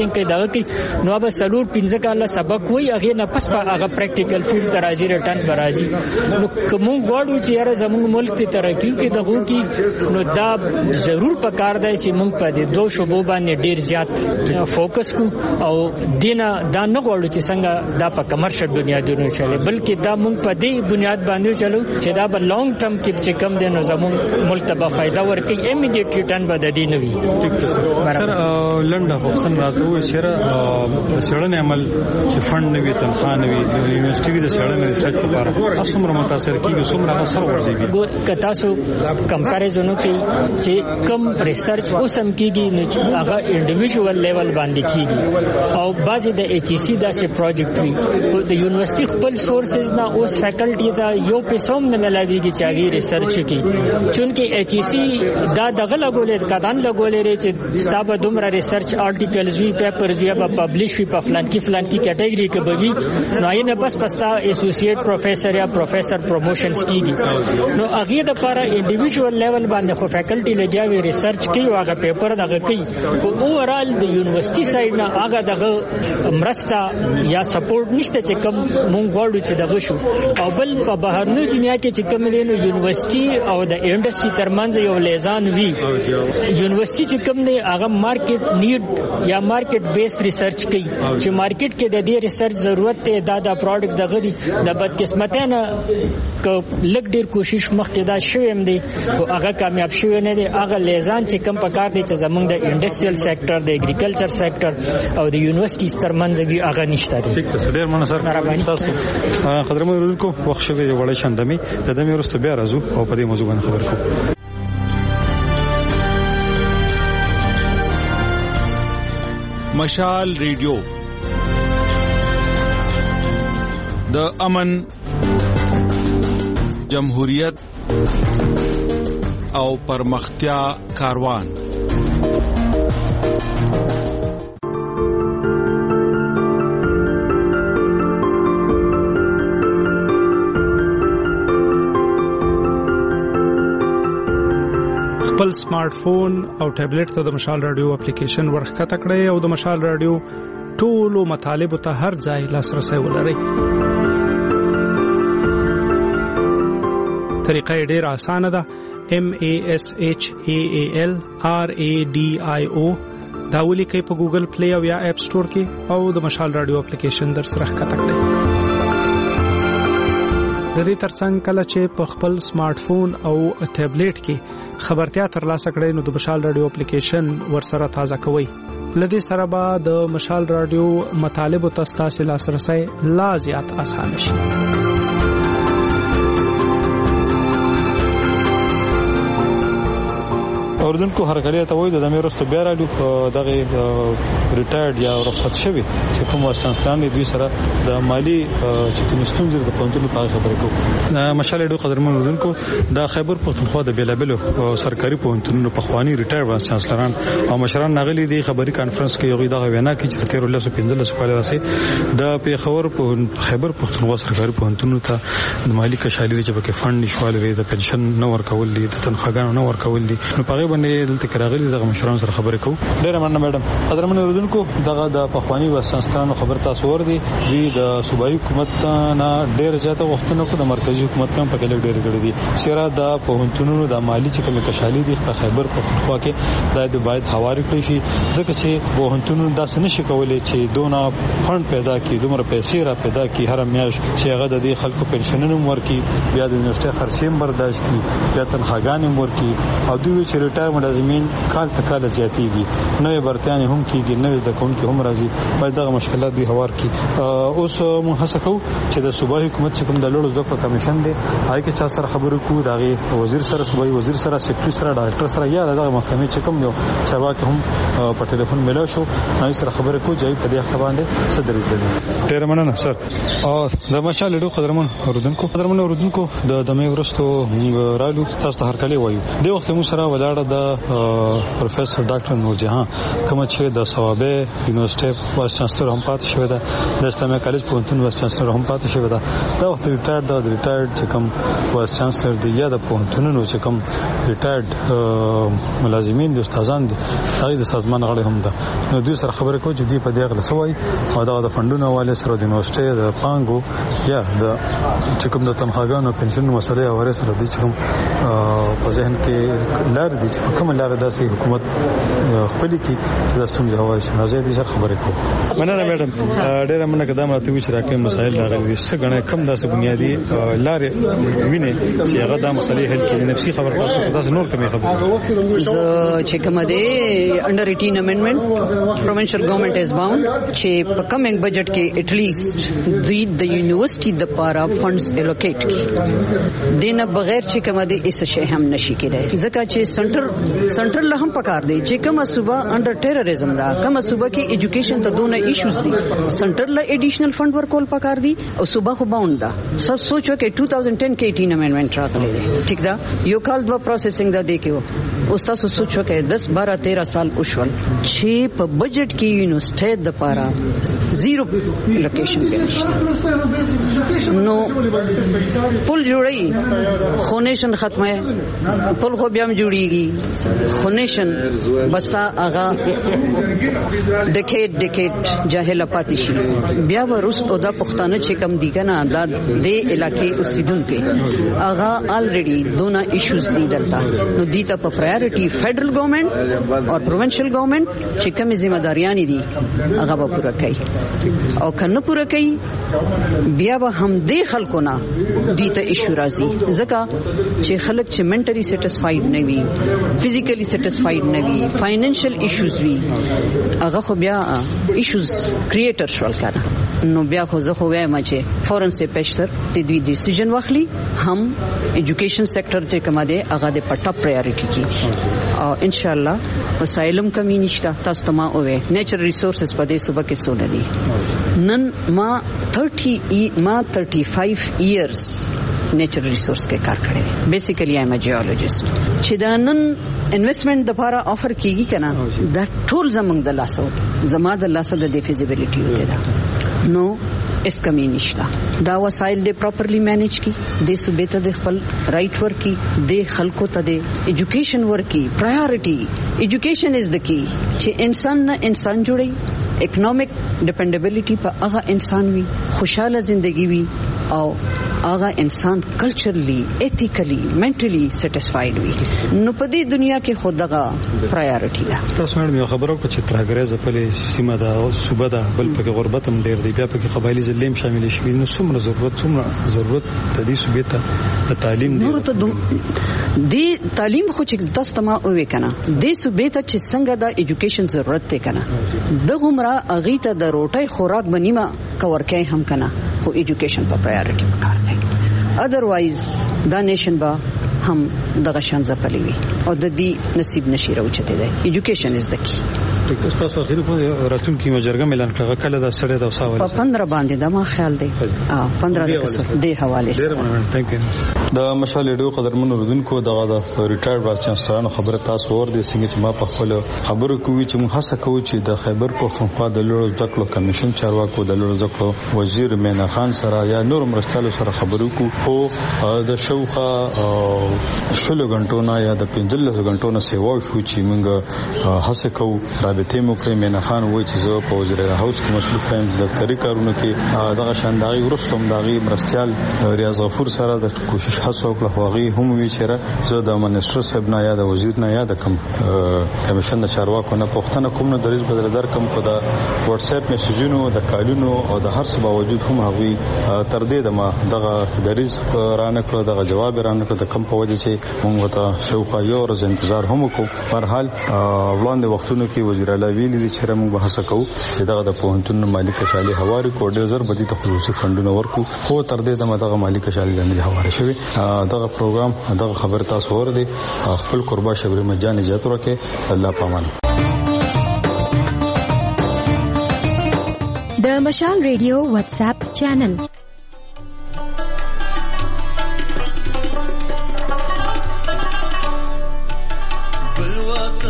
کوي نو به سلور پنځه کاله سبق وای هغه نه پس په هغه پریکټیکل فیلډ ته راځي رټن پر راځي نو کوم غواړو چې یاره زموږ ملک په ترقی کې دغه کې نو دا ضرور پکار دی چې موږ په دې دوه شوبو باندې ډیر زیات فوکس کو او دینه دا نه غواړو چې څنګه دا په کمرشل بنیادونو چلے بلکې دا موږ په دې بنیاد باندې چلو چې دا په لانګ ټرم کې چې کم دی نو زموږ ملک ته به فائدہ ورکړي امیډیټ ریټرن به د دې نه وي. سر لنډه وختن راځو چې د سړنې عمل چې فند نه وي تنخواه نه وي د یونیورسيټي د سړنې ریسرچ لپاره څومره متاثر کیږي څومره اثر ورځي ګور کتا سو کمپیریزنو کې چې کم ریسرچ اوسم کیږي نو هغه انډیویډوال لیول باندې کیږي او بعضی د ایچ ای سی داسې پروجیکټ وي د یونیورسيټي خپل سورسز نه اوس فیکلټي دا یو پیسوم نه ملاويږي چې هغه ریسرچ کوي چونکې ایچ ای سی دا دغه لګولې کدان لګولې چې ستاسو دومره ریسرچ آرټیکلز وی پیپرز وی به پبلش وی په فلان کې فلان کې کیټګوري کې بوي نو یې نه بس پستا ایسوسییټ پروفیسور یا پروفیسور پروموشنز کیږي نو هغه د لپاره انډیویډوال لیول باندې خو فیکلټي لګیاوي ریسرچ کوي او هغه پیپر دغه کوي او اوورال د یونیورسيټي سایډ نه هغه دغه مرسته یا سپورټ نشته چې کوم مونږ غواړو چې دغه شو او بل په بهرنی دنیا کې چې کوم دی نو یونیورسيټي او د انډستری ترمنځ یو لیزان وی یونیورسيټي چې کوم دی هغه مارکیټ نیډ یا مارکیټ بیس ریسرچ کوي چې مارکیټ کې د دې ریسرچ ضرورت ته دا د پروډکټ دغه دی د بدقسمتانه ک لګ ډیر کوشش مخکې دا شوم دی او هغه کامیاب شوی نه دی هغه لیزان چې کم پکار دی چې زمونږ د انډستریال سېکټر د اګریکلچر سېکټر او د یونیورسيټي ترمنځ وی هغه نشته دی. ډیر مننه سر تاسو خدمت ورکو وخت شوی یو وړ شاندمي د دمه ورسته بیا راځو او په دې موضوع باندې خبر کوو. مشال ریډیو د امن جمهوریت او پرمختیا کاروان خپل سمارټ فون او ټابلیټ ته د مشال رادیو اپلیکیشن ورخکته کړئ او د مشال رادیو ټولو مطالبه ته هر ځای لاسرسي ولرئ. طریقه ډېره اسانه ده. M A S H A A L R A D I O دا ولیکئ په ګوګل پلی او یا اپ سٹور کې او د مشال رادیو اپلیکیشن در سره ښکته کړئ. د دې ترڅنګ کله چې په خپل سمارټ فون او ټابلیټ کې خبرتیا ترلاسه کړئ نو د مشال رادیو اپلیکیشن ورسره تازه کوئ. لدې سره به د مشال رادیو مطالب او تاسو لاسرسي لا زیات آسان شي. اوردونکو هرکلی ته وای د دمه ورستو بیا رالو دغه ریټایرډ یا رخصت شوی چې کوم واسطانستان دوی سره د مالی چې کوم ستونزې د پونتونو په خبرې کوو. مشال ډو قدرمن اوردونکو د خیبر پختونخوا د بیلابلو سرکاري پونتونو په خواني ریټایر وایس چانسلران او مشران نغلي د خبري کانفرنس کې یو دغه وینا کې چې تیر الله سبحانه وتعالى راسي د پیښور په خیبر پختونخوا سرکاري پونتونو ته د مالی کشالي چې په فند نشوال لري د پنشن نو ورکول دي د تنخواګانو نو ورکول دي نو په باندې دلته کراغلي دغه مشران سره خبرې کوو. ډیره مننه میډم. قدرمن اوردونکو دغه د پخوانی وسانستانو خبر تاسو ور دي وی د صوبایي حکومت نه ډیر زیاته وختونه کو د مرکزی حکومت هم په کې ډیر غړي دي. سره د پهونتونونو د مالی چې کوم کشالي دي په خیبر پختونخوا کې د باید حواري کړی شي ځکه چې پهونتونونو داسې نشي کولای چې دونه فند پیدا کړي دومره پیسې را پیدا کړي هر میاش چې هغه د دې خلکو پنشنونو ورکړي بیا د یونیورسيټي خرڅیم برداشت کړي بیا تنخواګانې ورکړي او دوی چې ریټایر ملازمین کال ته کال زیاتېږي نوې برتانه هم کېږي نوې د کوم کې هم راځي باید دغه مشکلات دوی هوار کړي. اوس موږ هڅه کوو چې د صوبایي حکومت چې کوم د لوړو زده کړو کمیشن دی هغه کې چا سره خبرو کوو دغه وزیر سره صوبایي وزیر سره سیکریټری سره ډایرکټر سره یا دغه محکمې چې کوم یو چې واکه هم په ټلیفون ملو شو نو سره خبرې کوو چې په دې خبر باندې صدر دې ډیر مننه سر. او د مشال ډو قدرمن اوردونکو قدرمن اوردونکو د دمه ورستو رالو تاسو هر کله وایو د وخت مو سره ولاړه د پروفیسور ډاکټر نورجهان کوم چې د ثوابه یونیورسيټي وایس چانسلر هم پاتې شوی دی د اسلامي کالج پوهنتون وایس چانسلر هم پاتې شوی دی دا وخت ریټایر د ریټایر چې کوم وایس چانسلر دی یا د پوهنتونونو چې کوم ریټایر ملازمین دي استادان دي هغه د سازمان غړي هم ده نو دوی سره خبرې کوي چې دوی په دې غل سوي او دا د فندونو حواله سره د یونیورسيټي د پانګو یا د چې کوم د تنخواګانو پنشن مسلې او ورسره د چې کوم په ذهن کې لار دي چې په کومه لار داسې حکومت خپل کې د ستونزې حواله شي نازې دي سره خبرې کوي مننه میډم ډېر مننه کدام راته وی چې راکې مسایل راغلي څه غنه کم داسې بنیادی لار ویني چې هغه د مسلې حل کې نفسي خبر تاسو تاسو نور کومه خبره چې کوم دی انډر eighteen amendment provincial government is bound چې په کمنګ بجټ کې at least دوی د یونیورسيټي د پاره فندز الوکیټ کی دینه بغیر چې کوم دی اس شی هم نشي کېدای ځکه چې سنټر سنټر له هم پکار دی چې کومه صوبه انډر ټیرریزم دا کومه صوبه کې ایجوکیشن ته دونه ایشوز دي سنټر له ایډیشنل فند ورکول پکار دي او صوبه خو باوند ده سب سوچو کې twenty ten کې eighteen amendment راغلی دی ټیک دا یو کال د پروسیسینګ دا دی کې او تاسو سوچو کې ten twelve thirteen سال وشول چې په بجټ کې یونیورسيټي د پاره زیرو لوکیشن کې نو پل جوړي خونیشن ختمه پل خو بیا هم جوړيږي خونیشن بستا اغا ډکیټ ډکیټ جاهل پاتې شي بیا ورست او د پښتانه چې کم دي کنه دا د علاقې اوسیدونکو اغا الریډي دونا ایشوز دي دلته نو دي ته په پرایورټي فدرل ګورنمنت او پروینشل ګورنمنت چې کومې ځمېداریاں دي هغه به پوره کوي او کنه پوره کوي بیا به هم دې خلکو نه دي ته ایشو راځي ځکه چې خلک چې منټلی سټیسفاید نه وي فزیکلی سټیسفاید نه وي فاینانشل ایشوز وي هغه خو بیا ایشوز کریټر شول کړه نو بیا خو زه خو وایم چې فورن سه پېشتر د دوی ډیسیژن واخلي هم ایجوکیشن سېکټر چې کومه ده هغه د پټه پرایورټي کیږي او ان شاء الله وسایلم کمی نشته تاسو ته ما وې نیچرل ریسورسز په دې صوبه کې سونه دي نن ما thirty ما thirty-five years نیچرل ریسورس کې کار کړی بیسیکلی ایم ا جیولوجست چې دا نن انویسټمنٹ د لپاره افر کیږي کنه دا ټول زمونږ د لاسه وته زما د لاسه د feasibility وته دا نو اس کمی نشتا دا وسایل دې پراپرلی مینیج کی دې صوبې ته د خپل رائټ ورکی دې خلکو ته د ایجوکیشن ورکی پرایورټي ایجوکیشن از د کی چې انسان نه انسان جوړي اکونومیک dependability په هغه انسان وي خوشاله ژوندۍ وي او هغه انسان کلچرلی ایتیکلی منټلی سټیسفاید وي نو په دې دنیا کې خودغه پرایورټي ده تاسو مې یو خبرو کو چې ترګریزه په سیمه ده او صوبه ده بل په غربت هم ډیر دی بیا په قبایلی ظلم شامل شي نو څومره ضرورت څومره ضرورت د دې صوبې ته د تعلیم دی ضرورت دی تعلیم خو چې تاسو ته ما وې کنه دې صوبې ته چې څنګه د ایجوکیشن ضرورت ته کنه د غمرا اغه ته د روټي خوراک بنیما کور کې هم کنه خو ایجوکیشن په پرایورټي پکار دی otherwise دا نیشن با هم دغه شان ځپلې وي او د دې نصیب نشي راوچته دی ایجوکیشن از د کی تاسو اخیری په راتون کې مجرګه اعلان کړه کله دا سړی دا وساول په پندرہ باندې دا ما خیال دی اه پندرہ د حواله ډیر مننه ثانک یو د مشال ډیو قدرمن رودونکو دغه د ریټایر وایس چانسلرانو خبره تاسو ور دي څنګه چې ما په خپل خبرو کوي چې موږ هڅه کوو چې د خیبر پښتونخوا د لوړو ځکلو کمیشن چارواکو د لوړو ځکلو وزیر مینا خان سره یا نور مرستالو سره خبرو کوو او د شوخه شلو غنټو نه یا د پنځلس غنټو نه سیوا شو چې موږ هڅه کوو رابطه مو کوي مینا خان وایي چې زه په وزیر هاوس کې مسؤل فایم د دفتری کارونو کې دغه شانداري ورستم دغه مرستيال ریاض غفور سره د کوشش هڅه وکړه واغې هم وی چیرې زه د منسټر صاحب نه یا د وزیر نه یا د کم کمیشن د چارواکو نه پښتنه کوم نه دریز بدل در کم په د واتس اپ میسجونو د کالونو او د هر څه باوجود هم هغه تر دې د ما دغه دریز رانه کړو دغه جواب رانه کړو د کم په وجه چې موږ ته شوقه یو ورځ انتظار هم وکړو پر حال وړاندې وختونو کې وزیر اعلی ویلي چې موږ به هڅه کوو چې دغه د پوهنتون مالک کشالي حواله کوډ زر بدی ته خصوصي فندونه ورکو خو تر دې د دغه مالک کشالي باندې حواله شوی دغه پروګرام دغه خبر تاسو ور دي خپل قربا شبري مجان اجازه ورکړي الله پامان د مشال ریډیو واتس اپ چینل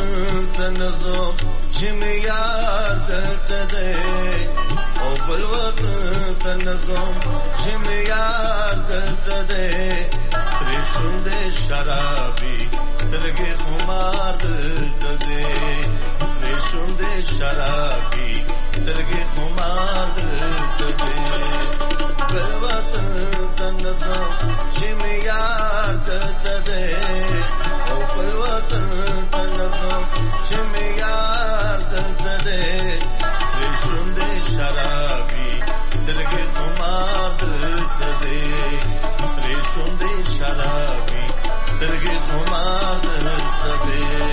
تنظم جمع یار دلته او بل وطن تنظم جمع یار دلته ترشون ده شرابی سترگی خمار دلته ترشون ده شرابی سترگی خمار دلته بل وطن تنظم جمع یار دلته او بل وطن تنظم جمع یار دلته ترشون ده شرابی سترگی خمار دلته ترشون ده شرابی سترگی خمار دلته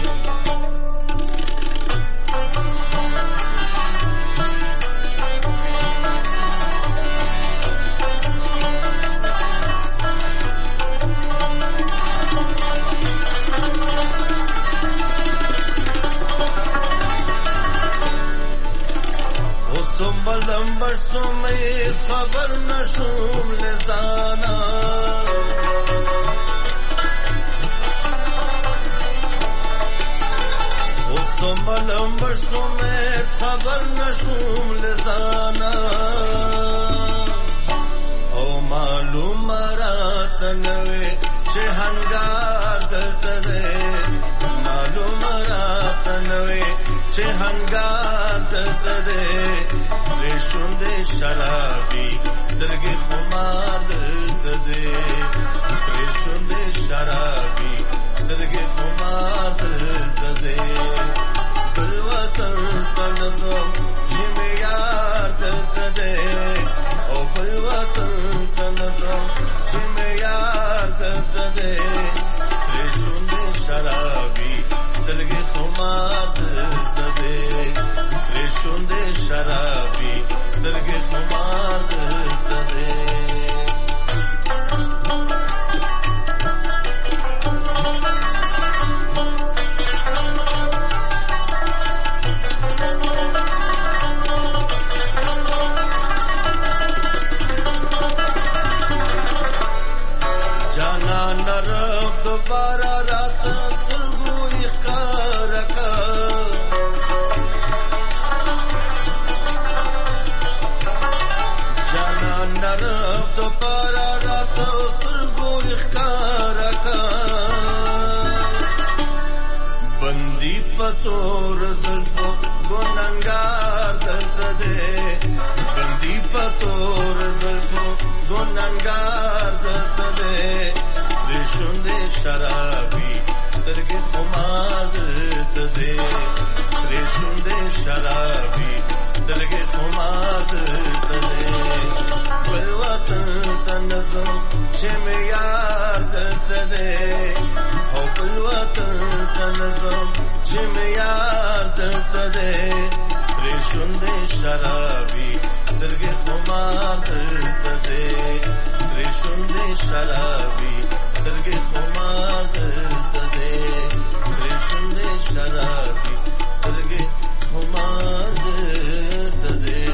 لمبر سومې خبر نشوم لزانا او سوم لمبر سومې خبر نشوم لزانا او معلوم رات نوې چې هنګار دلته ده معلوم رات نوې چې هنګار دلته ده ترشون ده شرابی سترگی خمار دلته ترشون ده شرابی سترگی خمار دلته بل وطن تنظم جمع یار دلته او بل وطن تنظم جمع یار دلته ترشون ده شرابی سترگی خمار دلته ترشون ده شرابی سترگی خمار دلته جانا نرب دوبارہ رات سرگو اخکار کا نرب دوبارہ رات سرگو اخکار کا بندی پتور زلفو گننگار دلته ده بندی پتور زلفو گننگار دلته ده ترشون ده شرابی سترگی خمار دلته ده ترشون ده شرابی سترگی خمار دلته ده بل وطن تنظم جمع یار دلته ده او بل وطن تنظم جمع یار دلته ده ترشون ده شرابی سترگی خمار دلته ده ترشون ده شرابی سترگی خمار دلته ده ترشون ده شرابی سترگی خمار دلته ده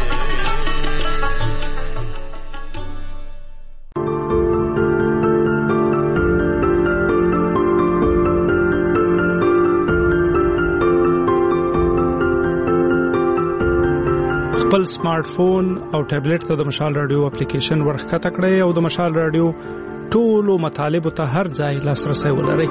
خپل سمارټ فون او ټابلیټ ته د مشال رادیو اپلیکیشن ورخته کړئ او د مشال رادیو ټولو مطالب ته هر ځای لاسرسي ولرئ.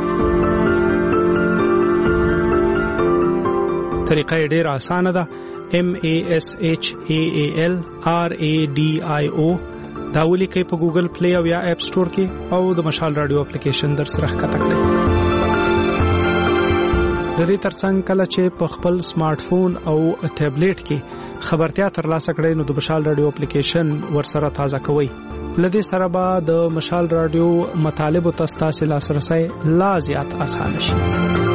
طریقه ډیره اسانه ده. M A S H A A L R A D I O دا ولیکئ په ګوګل پلی او یا اپ سٹور کې او د مشال رادیو اپلیکیشن در سره ښکته کړئ. د دې ترڅنګ کله چې په خپل سمارټ فون او ټابلیټ کې خبرتیا ترلاسه کړئ نو د مشال رادیو اپلیکیشن ورسره تازه کوئ. لدې سره به د مشال رادیو مطالب او تاسو لاسرسي لا زیات اسانه شي.